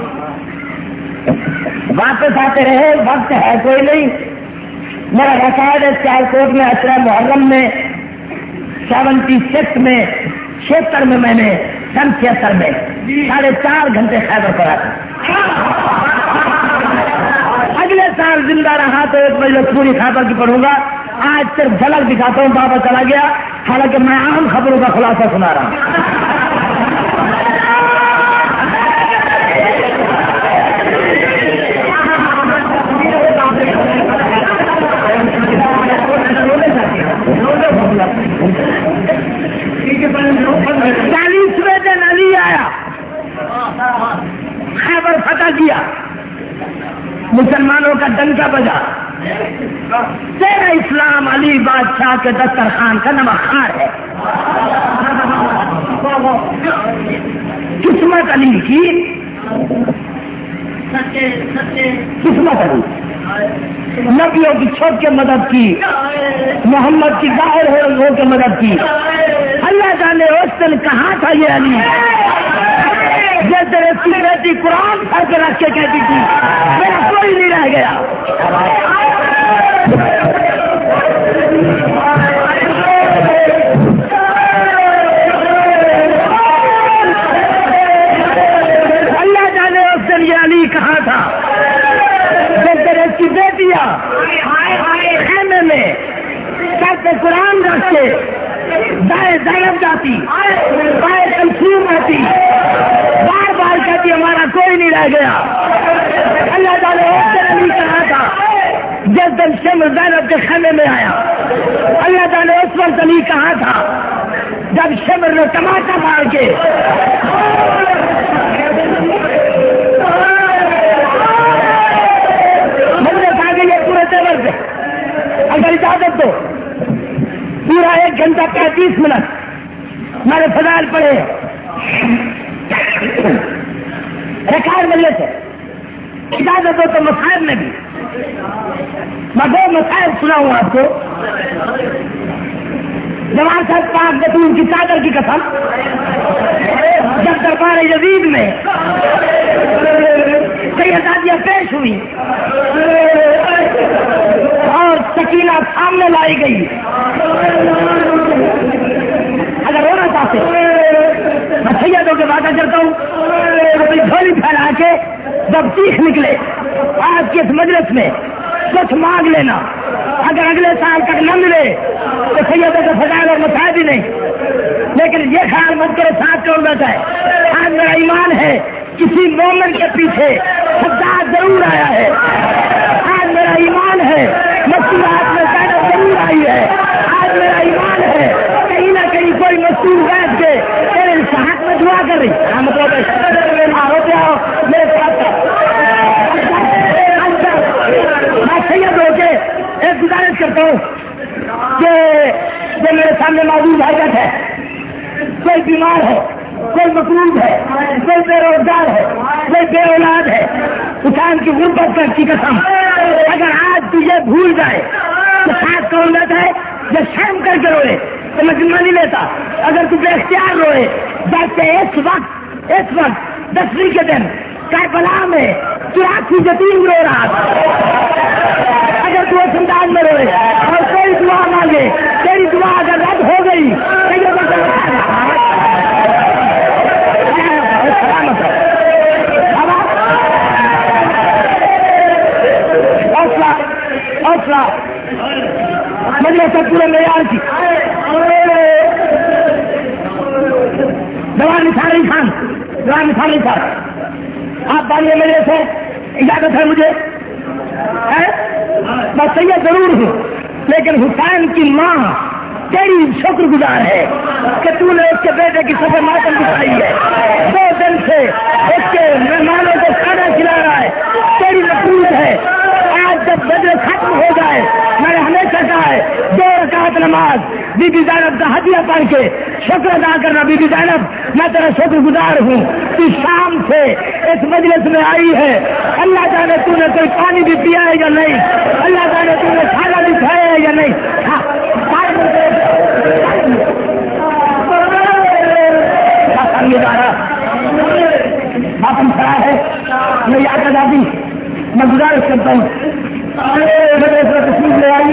واپس آتے رہے، وقت ہے کوئی نہیں۔ میرا ریکارڈ ہے سیال کوٹ میں عشرہ محرم میں سیونٹی سکس میں چھہتر میں میں نے سن چھہتر میں ساڑھے چار گھنٹے خیبر پر آتا۔ اگلے سال زندہ رہا تو ایک بجے پوری خیبر کی پڑھوں گا، آج صرف جھلک دکھاتا ہوں، بابا چلا گیا، حالانکہ میں عام خبروں کا خلاصہ سنا رہا ہوں۔ چالیسویں دن علی آیا، خیبر فتح کیا، مسلمانوں کا ڈنکا بجا، تیرا اسلام علی بادشاہ کے دسترخوان کا نمکھار ہے۔ قسمت علی کی، قسمت علی نبیوں کی چھوٹ کے مدد کی، محمد کی ظاہر ہو کے مدد کی۔ اللہ جانے اس دن کہاں تھا یہ علی، یہ تیرے سینے کی قرآن پڑھ کے رکھ کے کہتی تھی میرا کوئی نہیں رہ گیا۔ اللہ جانے اس دن یہ علی کہاں تھا، کی بیٹیاں خیمے میں سر پہ قرآن رکھ کے دائیں زینب جاتی، بائیں تنسیم آتی، بار بار کہتی ہمارا کوئی نہیں رہ گیا۔ اللہ تعالیٰ اس دن علی کہا تھا جس دن شمر زینب کے خیمے میں آیا، اللہ تعالیٰ اس وقت علی کہا تھا جب شمر نے ٹماٹر مار کے اگر اجازت دو پورا ایک گھنٹہ پینتیس منٹ میں نے فضائل پڑھے، ریکارڈ ملنے سے اجازت دو تو مسائل میں بھی میں دو مسائل سناؤں آپ کو۔ جوان صاحب پاک بطول کی چادر کی قسم، جب دربار یزید میں کئی آزادیاں پیش ہوئی اور سکینہ سامنے لائی گئی، اگر رونا چاہتے میں سیدوں کے وعدہ کرتا ہوں اپنی جھولی پھیلا کے جب چیخ نکلے آج کے اس مجلس میں کچھ مانگ لینا، اگر اگلے سال تک نہ ملے تو سیدوں کے فضائل اور مسائل بھی نہیں، لیکن یہ خیال مت کرے ساتھ چھوڑ دیتا ہے۔ آج میرا ایمان ہے کسی مومن کے پیچھے سجاد ضرور آیا ہے، آج میرا ایمان ہے مصیبت میں زینب ضرور آئی ہے، آج میرا ایمان ہے کہیں نہ کہیں کوئی مستور بیٹھ کے جو میرے سامنے موجود حاجت ہے، کوئی بیمار ہے، کوئی مقروض ہے، کوئی بے روزگار ہے، کوئی بے اولاد ہے، حسین کی غربت پر کی قسم اگر آج تجھے بھول جائے تو ساتھ کون رہتا ہے؟ جب شرم کر کے روئے تو میں ذمہ نہیں لیتا، اگر تو بے اختیار روئے جیسے اس وقت اس وقت دسویں کے دن کربلا میں چوراسی یتیم رو رہا تھا، اگر تو اس انداز میں روئے اور کوئی دعا مانگے، تیری دعا اگر رد ہو گئی حوصلہ حوصلہ مجلس سے پورے معیار کی جوان نثاری خان جوان نثاری صاحب آپ بانیے میرے سے اجازت ہے مجھے؟ میں سید ضرور ہوں لیکن حسین کی ماں تیری شکر گزار ہے کہ تو نے اس کے بیٹے کی سفر ماتم دکھائی ہے، دو دن سے اس کے مہمانوں کو کھانا کھلا رہا ہے، تیری مقصود ہے آج جب بدر ختم ہو جائے میں نے ہمیشہ کہا ہے دو رکعت نماز بی بی زینب کا ہدیہ پڑھ کے شکر ادا کرنا، بی بی زینب میں تیرا شکر گزار ہوں، تو شام سے اس مجلس میں آئی ہے، اللہ جانے تو نے کوئی پانی بھی پیا ہے یا نہیں، اللہ جانے تو نے کھانا بھی کھایا ہے یا نہیں، ہاں باپن کھڑا ہے میں یاد آزادی میں گزارش کرتا ہوں تصویر لے آئیے،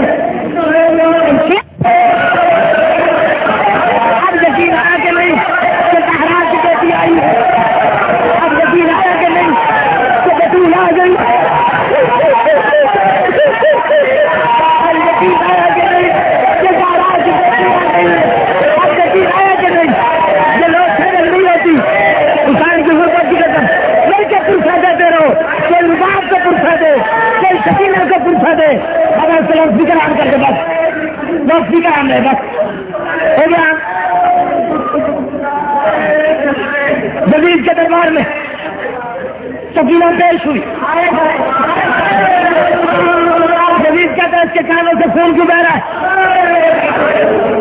اب یقین آیا کہ نہیں کہ زہرا کی بیٹی آئی ہے، اب یقین آیا کہ نہیں کہ بیٹی آ گئی، اب یقین آیا کہ نہیں کہ زہرا کی بیٹی آ گئی، اب یقین آیا کہ نہیں یہ لوگ شامل نہیں ہوتی حسین کی غربت کی قسم لڑ کے پرسا دیتے رہو، کوئی رباب کو پرسا دے، کوئی سکینہ کو پرسا دے، اگر چلو فکر آن کر کے بس بس فکر آن رہے بس ہو گیا۔ جدید کے دربار میں سکینہ پیش ہوئی، جدید کہتا ہے اس کے کانوں سے خون کیوں بہ رہا ہے،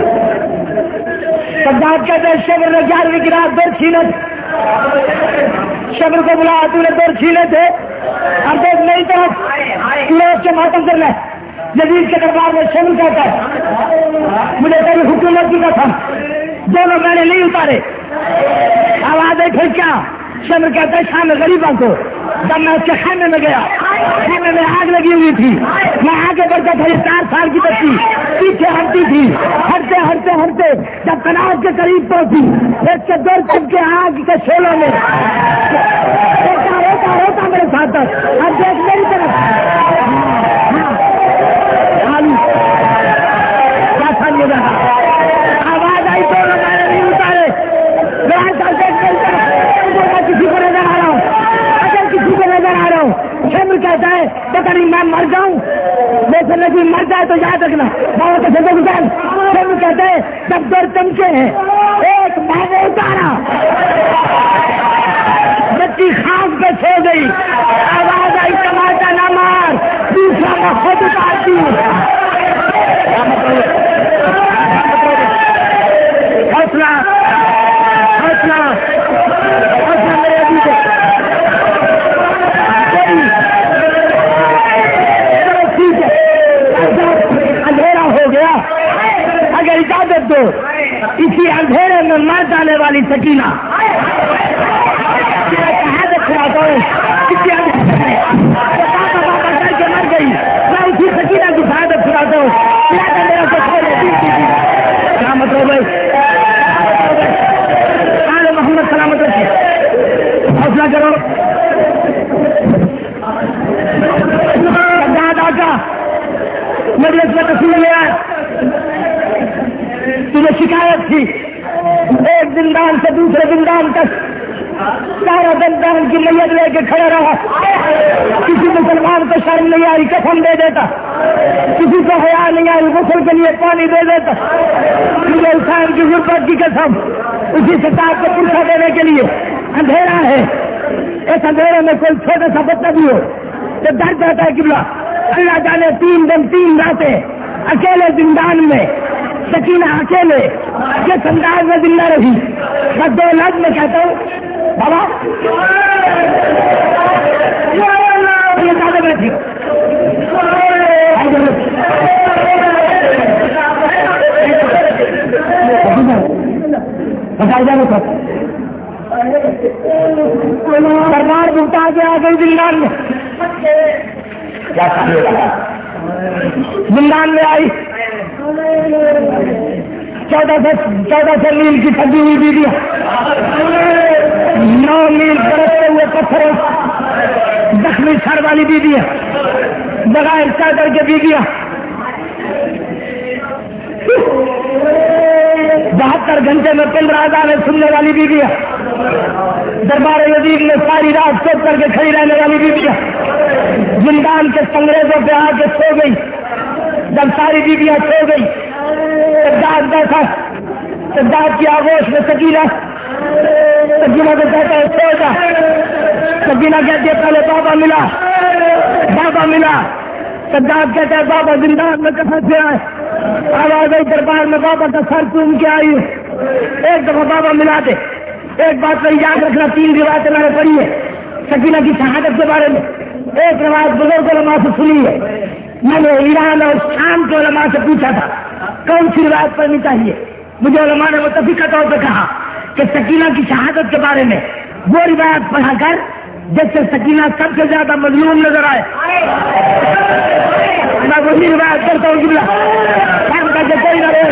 سردار کہتے ہیں شبر نے گیارہویں کی رات دور چھینے تھے، شبر کو بلا تو نے دور چھینے تھے اور دیکھ نہیں طرف لوگ کے ماتم کرنا ہے، جدید کے دربار میں شبر کہتا ہے مجھے تیری حکومت کی قسم دونوں میں نے نہیں اتارے، آوازیں پھر کیا، شبر کہتا ہے شام غریبوں کو جب میں اس کے خیمے میں گیا، خیمے میں آگ لگی ہوئی تھی، میں آگے بڑھتا تھا، چار سال کی بچی پیچھے ہٹتی تھی، ہٹتے ہٹتے ہٹتے جب کناج کے قریب پہنچی پھر سے دور چپ کے آگ کے شولوں میں روتا روتا روتا میرے ساتھ اب دیکھ میری طرف کیا سمجھے گا، آواز آئی تو میں نے نہیں اتارے، کسی کو نظر آ رہا ہوں، اگر کسی کو نظر آ رہا ہوں، شمر کہتا ہے پتہ نہیں میں مر جاؤں، ویسے نہیں مر جائے تو یاد رکھنا بابا کے سب گزار، شمر کہتا ہے جب دور چمچے ہیں ایک میں نے اتارا، بچی خاص پہ سو گئی، آواز آئی ٹماٹر نہ مار، دوسرا میں خود اتارتی ہوں، حوصلہ حوصلہ حوصلہ میرے ابھی سے ٹھیک ہے، اندھیرا ہو گیا، اگر اجازت دو اسی اندھیرے میں مر جانے والی سکینہ کھلاتا ہوں، اسی اندھیرے کر کے مر گئی، میں اسی سکینہ کی شہادت کھلاتا ہوں، میرا کیا مطلب ہے محمد سلامت رکھے، حوصلہ کرو، آقا مجلس میں تصویر لے آئے، تمہیں شکایت تھی ایک زندان سے دوسرے زندان تک سارا زندان کی میت لے کے کھڑا رہا، کسی مسلمان کو شرم نہیں آئی قسم دے دیتا، کسی کو حیا نہیں آئی غسل کے لیے پانی دے دیتا، مجھے حسین کی غربت کی قسم اسی ستاق کو پرسا دینے کے لیے اندھیرا ہے، اس اندھیرے میں کوئی چھوٹا سا بچہ بھی ہو تو ڈر جاتا ہے کہ اللہ جانے تین دن تین راتیں اکیلے زندان میں سکینہ اکیلے جس انداز میں زندہ رہی، بس دو لفظ میں کہتا ہوں بابا یہ زیادہ بیٹھی دربار بھگتا کے آ گئی زندان میں، زندان میں آئی چودہ سو چودہ سو میل کی پھنسی ہوئی بیویاں، نو میل برستے ہوئے پتھروں زخمی سر والی بیویاں، بغیر چادر کے بیویاں، بہتر گھنٹے میں پندرہ ہزار سننے والی بیویاں، دربار یزید میں ساری رات سوچ کر کے کھڑی رہنے والی بیویاں، زندان کے سنگریزوں پہ آ کے سو گئی۔ جب ساری بیویاں سو گئی، سجاد بیٹھا، سجاد کی آغوش میں سکینہ، سکینہ کو کہتا ہے سو جا، سکینہ کہتی ہے پہلے بابا ملا، بابا ملا، سجاد کہتا ہے بابا زندان میں کہاں سے آئے؟ آواز آئی دربار میں بابا کا سر چوم کے آئی ہوں، ایک دفعہ بابا ملا دے۔ ایک بات پر یاد رکھنا، تین روایتیں میں نے پڑھی ہے سکینہ کی شہادت کے بارے میں۔ ایک روایت بزرگ علماء سے سنی ہے، میں نے ایران اور شام کے علماء سے پوچھا تھا کون سی روایت پڑھنی چاہیے، مجھے علماء نے متفقہ طور پہ کہا کہ سکینہ کی شہادت کے بارے میں وہ روایت پڑھا کر جس سے سکینہ سب سے زیادہ مظلوم نظر آئے۔ میں وہی روایت کرتا ہوں جملہ کام کر کے کوئی نہ رہے،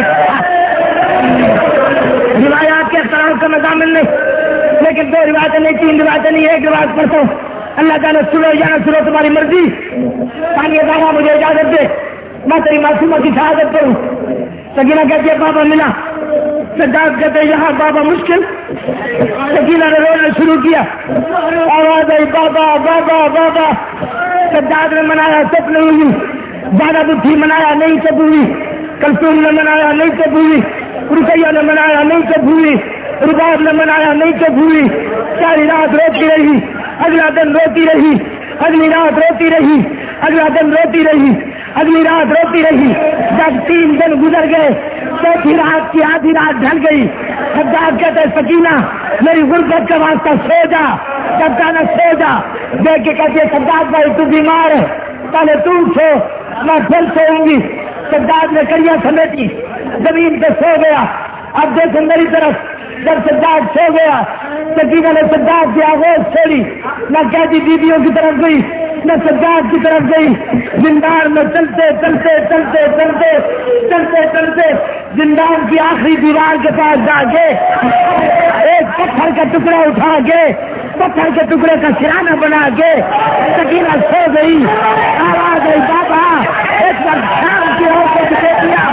روایات کے اختلاف کا مضامن نہیں، لیکن دو روایتیں نہیں، تین روایتیں نہیں، ایک روایت پڑھتا ہوں۔ اللہ تعالیٰ سنو یا نہ سنو تمہاری مرضی، پانی دانا مجھے اجازت دے میں تیری معصومہ کی شہادت کروں۔ سکینہ کہتی ہے بابا ملا، سجاد کہتے ہیں یہاں بابا مشکل۔ سکینہ نے رونا شروع کیا، آواز آئی بابا بابا بابا۔ سجاد نے منایا چپ نہیں ہوئی، زیادہ بدھی منایا نہیں چپ ہوئی، کلثوم نے منایا نہیں چپ ہوئی، رقیہ نے منایا نہیں چپ ہوئی، رباب نے منایا نہیں چپ ہوئی، ساری رات روتی رہی، اگلا دن روتی رہی، اگلی رات روتی رہی، اگلا دن روتی رہی، اگلی رات روتی رہی۔ جب تین دن گزر گئے، چوتھی رات کی آدھی رات ڈھل گئی۔ سجاد کہتے سکینہ میری غربت کا واسطہ سو جا، جب جانا سو جا۔ دیکھ کے کہتی ہے سجاد بھائی تو بیمار ہے، پہلے تو سو میں پھر سوؤں گی۔ سجاد نے کڑیاں سمیٹی، زمین پہ سو گیا۔ اب دیکھو میری طرف، جب سجاد سو گیا سکینہ نے سجاد کی آغوش چھوڑی، نہ قیدی بیویوں کی طرف گئی نہ سجاد کی طرف گئی۔ زندان میں چلتے چلتے چلتے چلتے چلتے چلتے زندان کی آخری دیوار کے پاس جا کے ایک پتھر کا ٹکڑا اٹھا کے، پتھر کے ٹکڑے کا سرانہ بنا کے سکینہ سو گئی۔ آواز آئی بابا ایک بار شام کی عورتوں کی بیٹیاں،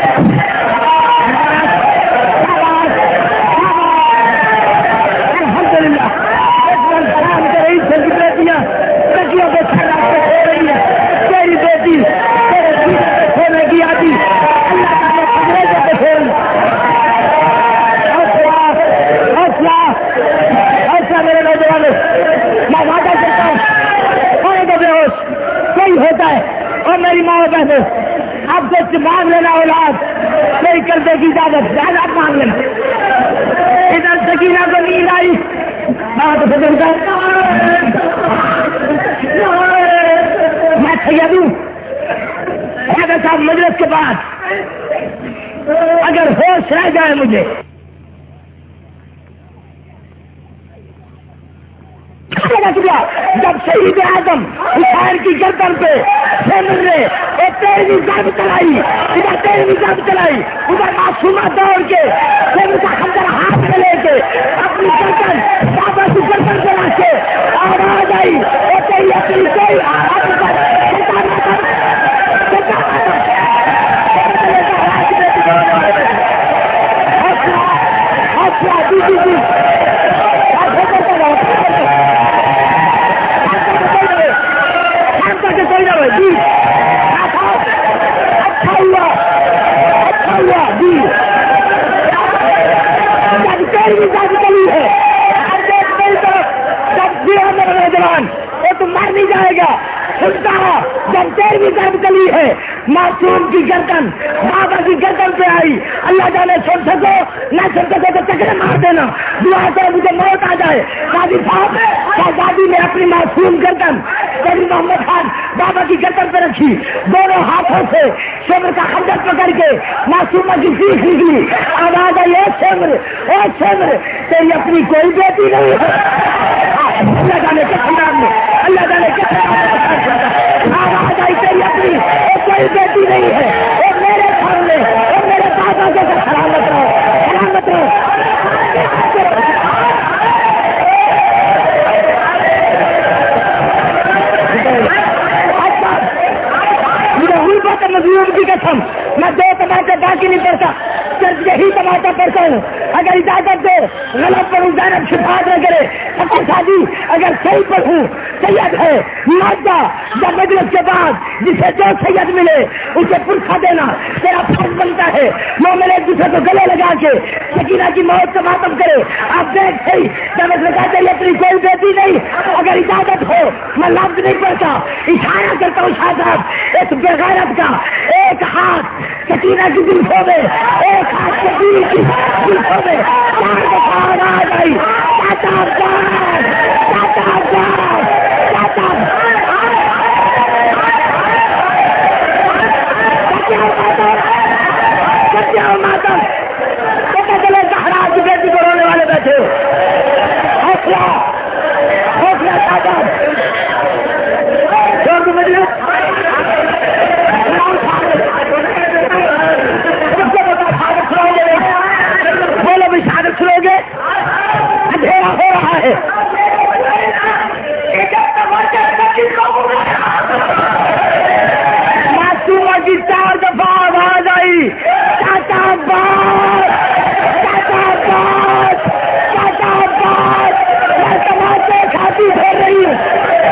میری ماں بہنوں اب سے مانگ لینا اولاد کوئی کرنے کی اجازت زیادہ مانگ لینا۔ ادھر سکینہ کو نیند آئی، بات میں سید ہوں، حیدر صاحب مجلس کے بعد اگر ہوش رہ جائے مجھے جب شہید اعظم حسین کی گردن پہ تیرہویں ضرب چلائی، ادھر تیرہویں ضرب چلائی، ادھر معصومہ دوڑ کے پھر کا خنجر ہاتھ میں لے کے اپنی گردن بابا کی گردن چلا کے آواز آئی وہ تیری اپنی کوئی مر نہیں جائے گا، جب تیرہویں ضرب چلی ہے معصوم کی گردن بابا کی گردن پہ آئی گئی. اللہ جانے سن سکو نہ سن سکو تو چکرے مار دینا, دعا کرو مجھے موت آ جائے. قاضی صاحب شہزادی نے اپنی معصوم گردن قاضی محمد خان بابا کی گردن پہ رکھی, دونوں ہاتھوں سے شمر کا خنجر پکڑ کے معصومہ کی چیخ نکلی, آواز آئی اے شمر اے شمر تیری اپنی کوئی بیٹی نہیں ہے. اللہ جانے کے خلاف میں اللہ جانے کے آواز آئی تیری اپنی کوئی بیٹی نہیں ہے, اور میرے سامنے اور میرے دادا کے سلامت رہو سلامت رہو. مظلوم کی قسم میں دو ٹماٹر باقی نہیں پڑتا, صرف یہی ٹماٹر پڑتا ہوں. اگر اجازت دے غلط پڑھوں زینب شفاعت نہ کرے. سچا شادی اگر صحیح پڑھوں سید ہے مادہ جب مجلس کے بعد جسے جو سید ملے اسے پرکھا دینا تیرا فرض بنتا ہے. مومن ایک دوسرے کو گلے لگا کے سکینہ کی موت کا ماتم کرے. آپ دیکھ صحیح جب اس لگا دے اپنی کوئی بیٹی نہیں. اگر اجازت ہو میں لفظ نہیں پڑھتا, اشارہ کرتا ہوں شاہ صاحب اس بغیرت کا ایک ہاتھ سکینہ کی زلفوں میں ایک ہاتھ سکینہ کی زلفوں میں چار دفعہ آواز آئی چاچا جان چاچا جان چاچا سچا ماتم. پتہ چلے زہرا کی بیٹی کو رونے والے بیٹھے. حوصلہ حوصلہ چاچا چھوڑ دو مجھے بولو بھی شادت سنو گے اندھیرا ہو رہا ہے. معصومہ کی چار دفعہ آواز آئی چاچا باس چاچا باس چاچا باس. میں تماچے کھاتی پھر رہی ہوں.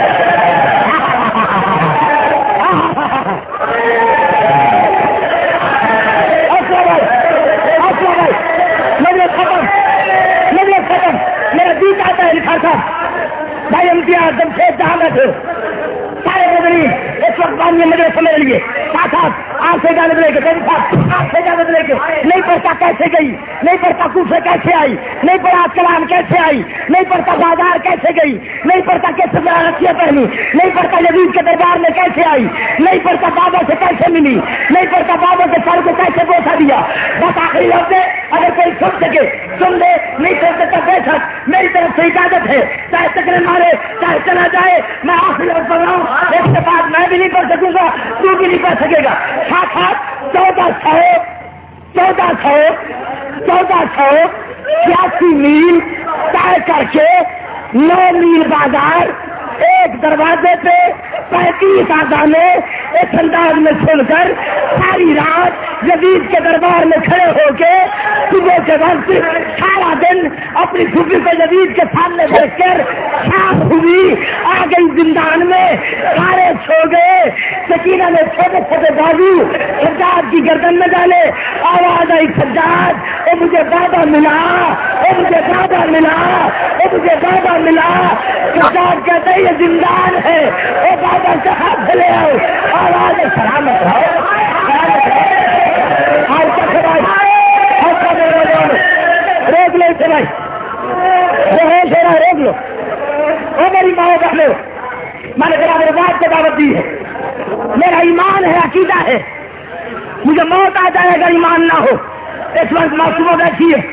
ختم مجھے ختم میرا جی چاہتا ہے لکھا صاحب بھائی امتیاز جب سے جہاں میں تھے سارے مدنی اس وقت بعد میں مجھے سمجھ لیے ساتھ ساتھ آپ سے اجازت لے کے آپ سے اجازت لے کے نہیں پڑھتا کیسے گئی, نہیں پڑھتا کوفے کیسے آئی, نہیں پڑھا کلام کیسے آئی, نہیں پڑھتا بازار کیسے گئی, نہیں پڑھتا کیسے رکھیاں پہنی, نہیں پڑھتا یزید کے دربار میں کیسے آئی, نہیں پڑھتا بابا سے کیسے ملی, نہیں پڑھتا بابا کے سر کو کیسے بوسا دیا. بس آخری ہوتے اگر کوئی سن سکے سن دے, نہیں سن سکتا بے شک میری طرف سے اجازت ہے. چاہے چکرے مارے چاہے چلا جائے میں آخری وقت پڑھ رہا ہوں. اس کے بعد میں بھی نہیں پڑھ سکوں گا, تو بھی نہیں پڑھ سکے گا. ساتھ ساتھ چودہ سو چودہ سو چودہ سو چھیاسی میل طے کر کے نو میل بازار ایک دروازے پہ پینتیس آزانے اس انداز میں سن کر ساری رات یزید کے دربار میں کھڑے ہو کے صبح کے وقت سارا دن اپنی پھوپھی کو یزید کے سامنے دیکھ کر شام ہوئی آ گئی زندان میں, سارے چھو گئے. سکینہ نے چھوٹے چھوٹے بازو سجاد کی گردن میں ڈالے. آواز آئی سجاد وہ مجھے بابا ملا, وہ مجھے بابا ملا, وہ مجھے بابا ملا. سجاد کہتے ہیں یہ زندان ہے, وہ بابا سے ہاتھ لے آؤ. آواز سلامت رہو روک لو اسے بھائی, روک لو. وہ میری ماں بہنوں میں نے ذرا میرے بات کو دعوت دی ہے. میرا ایمان ہے, عقیدہ ہے, مجھے موت آ جائے اگر ایمان نہ ہو. اس وقت معصومہ بیٹھی ہے.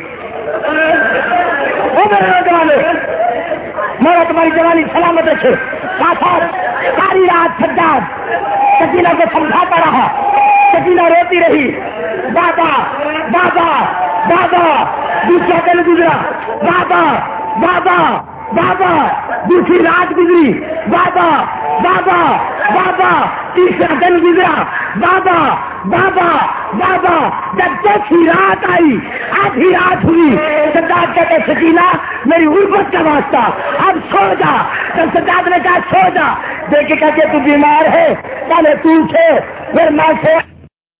وہ میرے نوجوانوں میرا تمہاری جوانی سلامت رکھے. ساتھ ساری رات سجاد سکینہ کو سمجھاتا رہا. سکینہ روتی رہی, بابا بابا بابا. دوسرا دن گزرا, بابا بابا بابا. دوسری رات گزری, بابا بابا بابا. تیسرا دن گزرا, بابا بابا بابا. جب چوتھی رات آئی, آدھی رات ہوئی, سجاد کہتے سکینہ میری غربت کا واسطہ اب سو جا. جب سجاد نے کہا سو جا, دیکھ کے کہتے تو بیمار ہے, پہلے تو سے پھر میں سے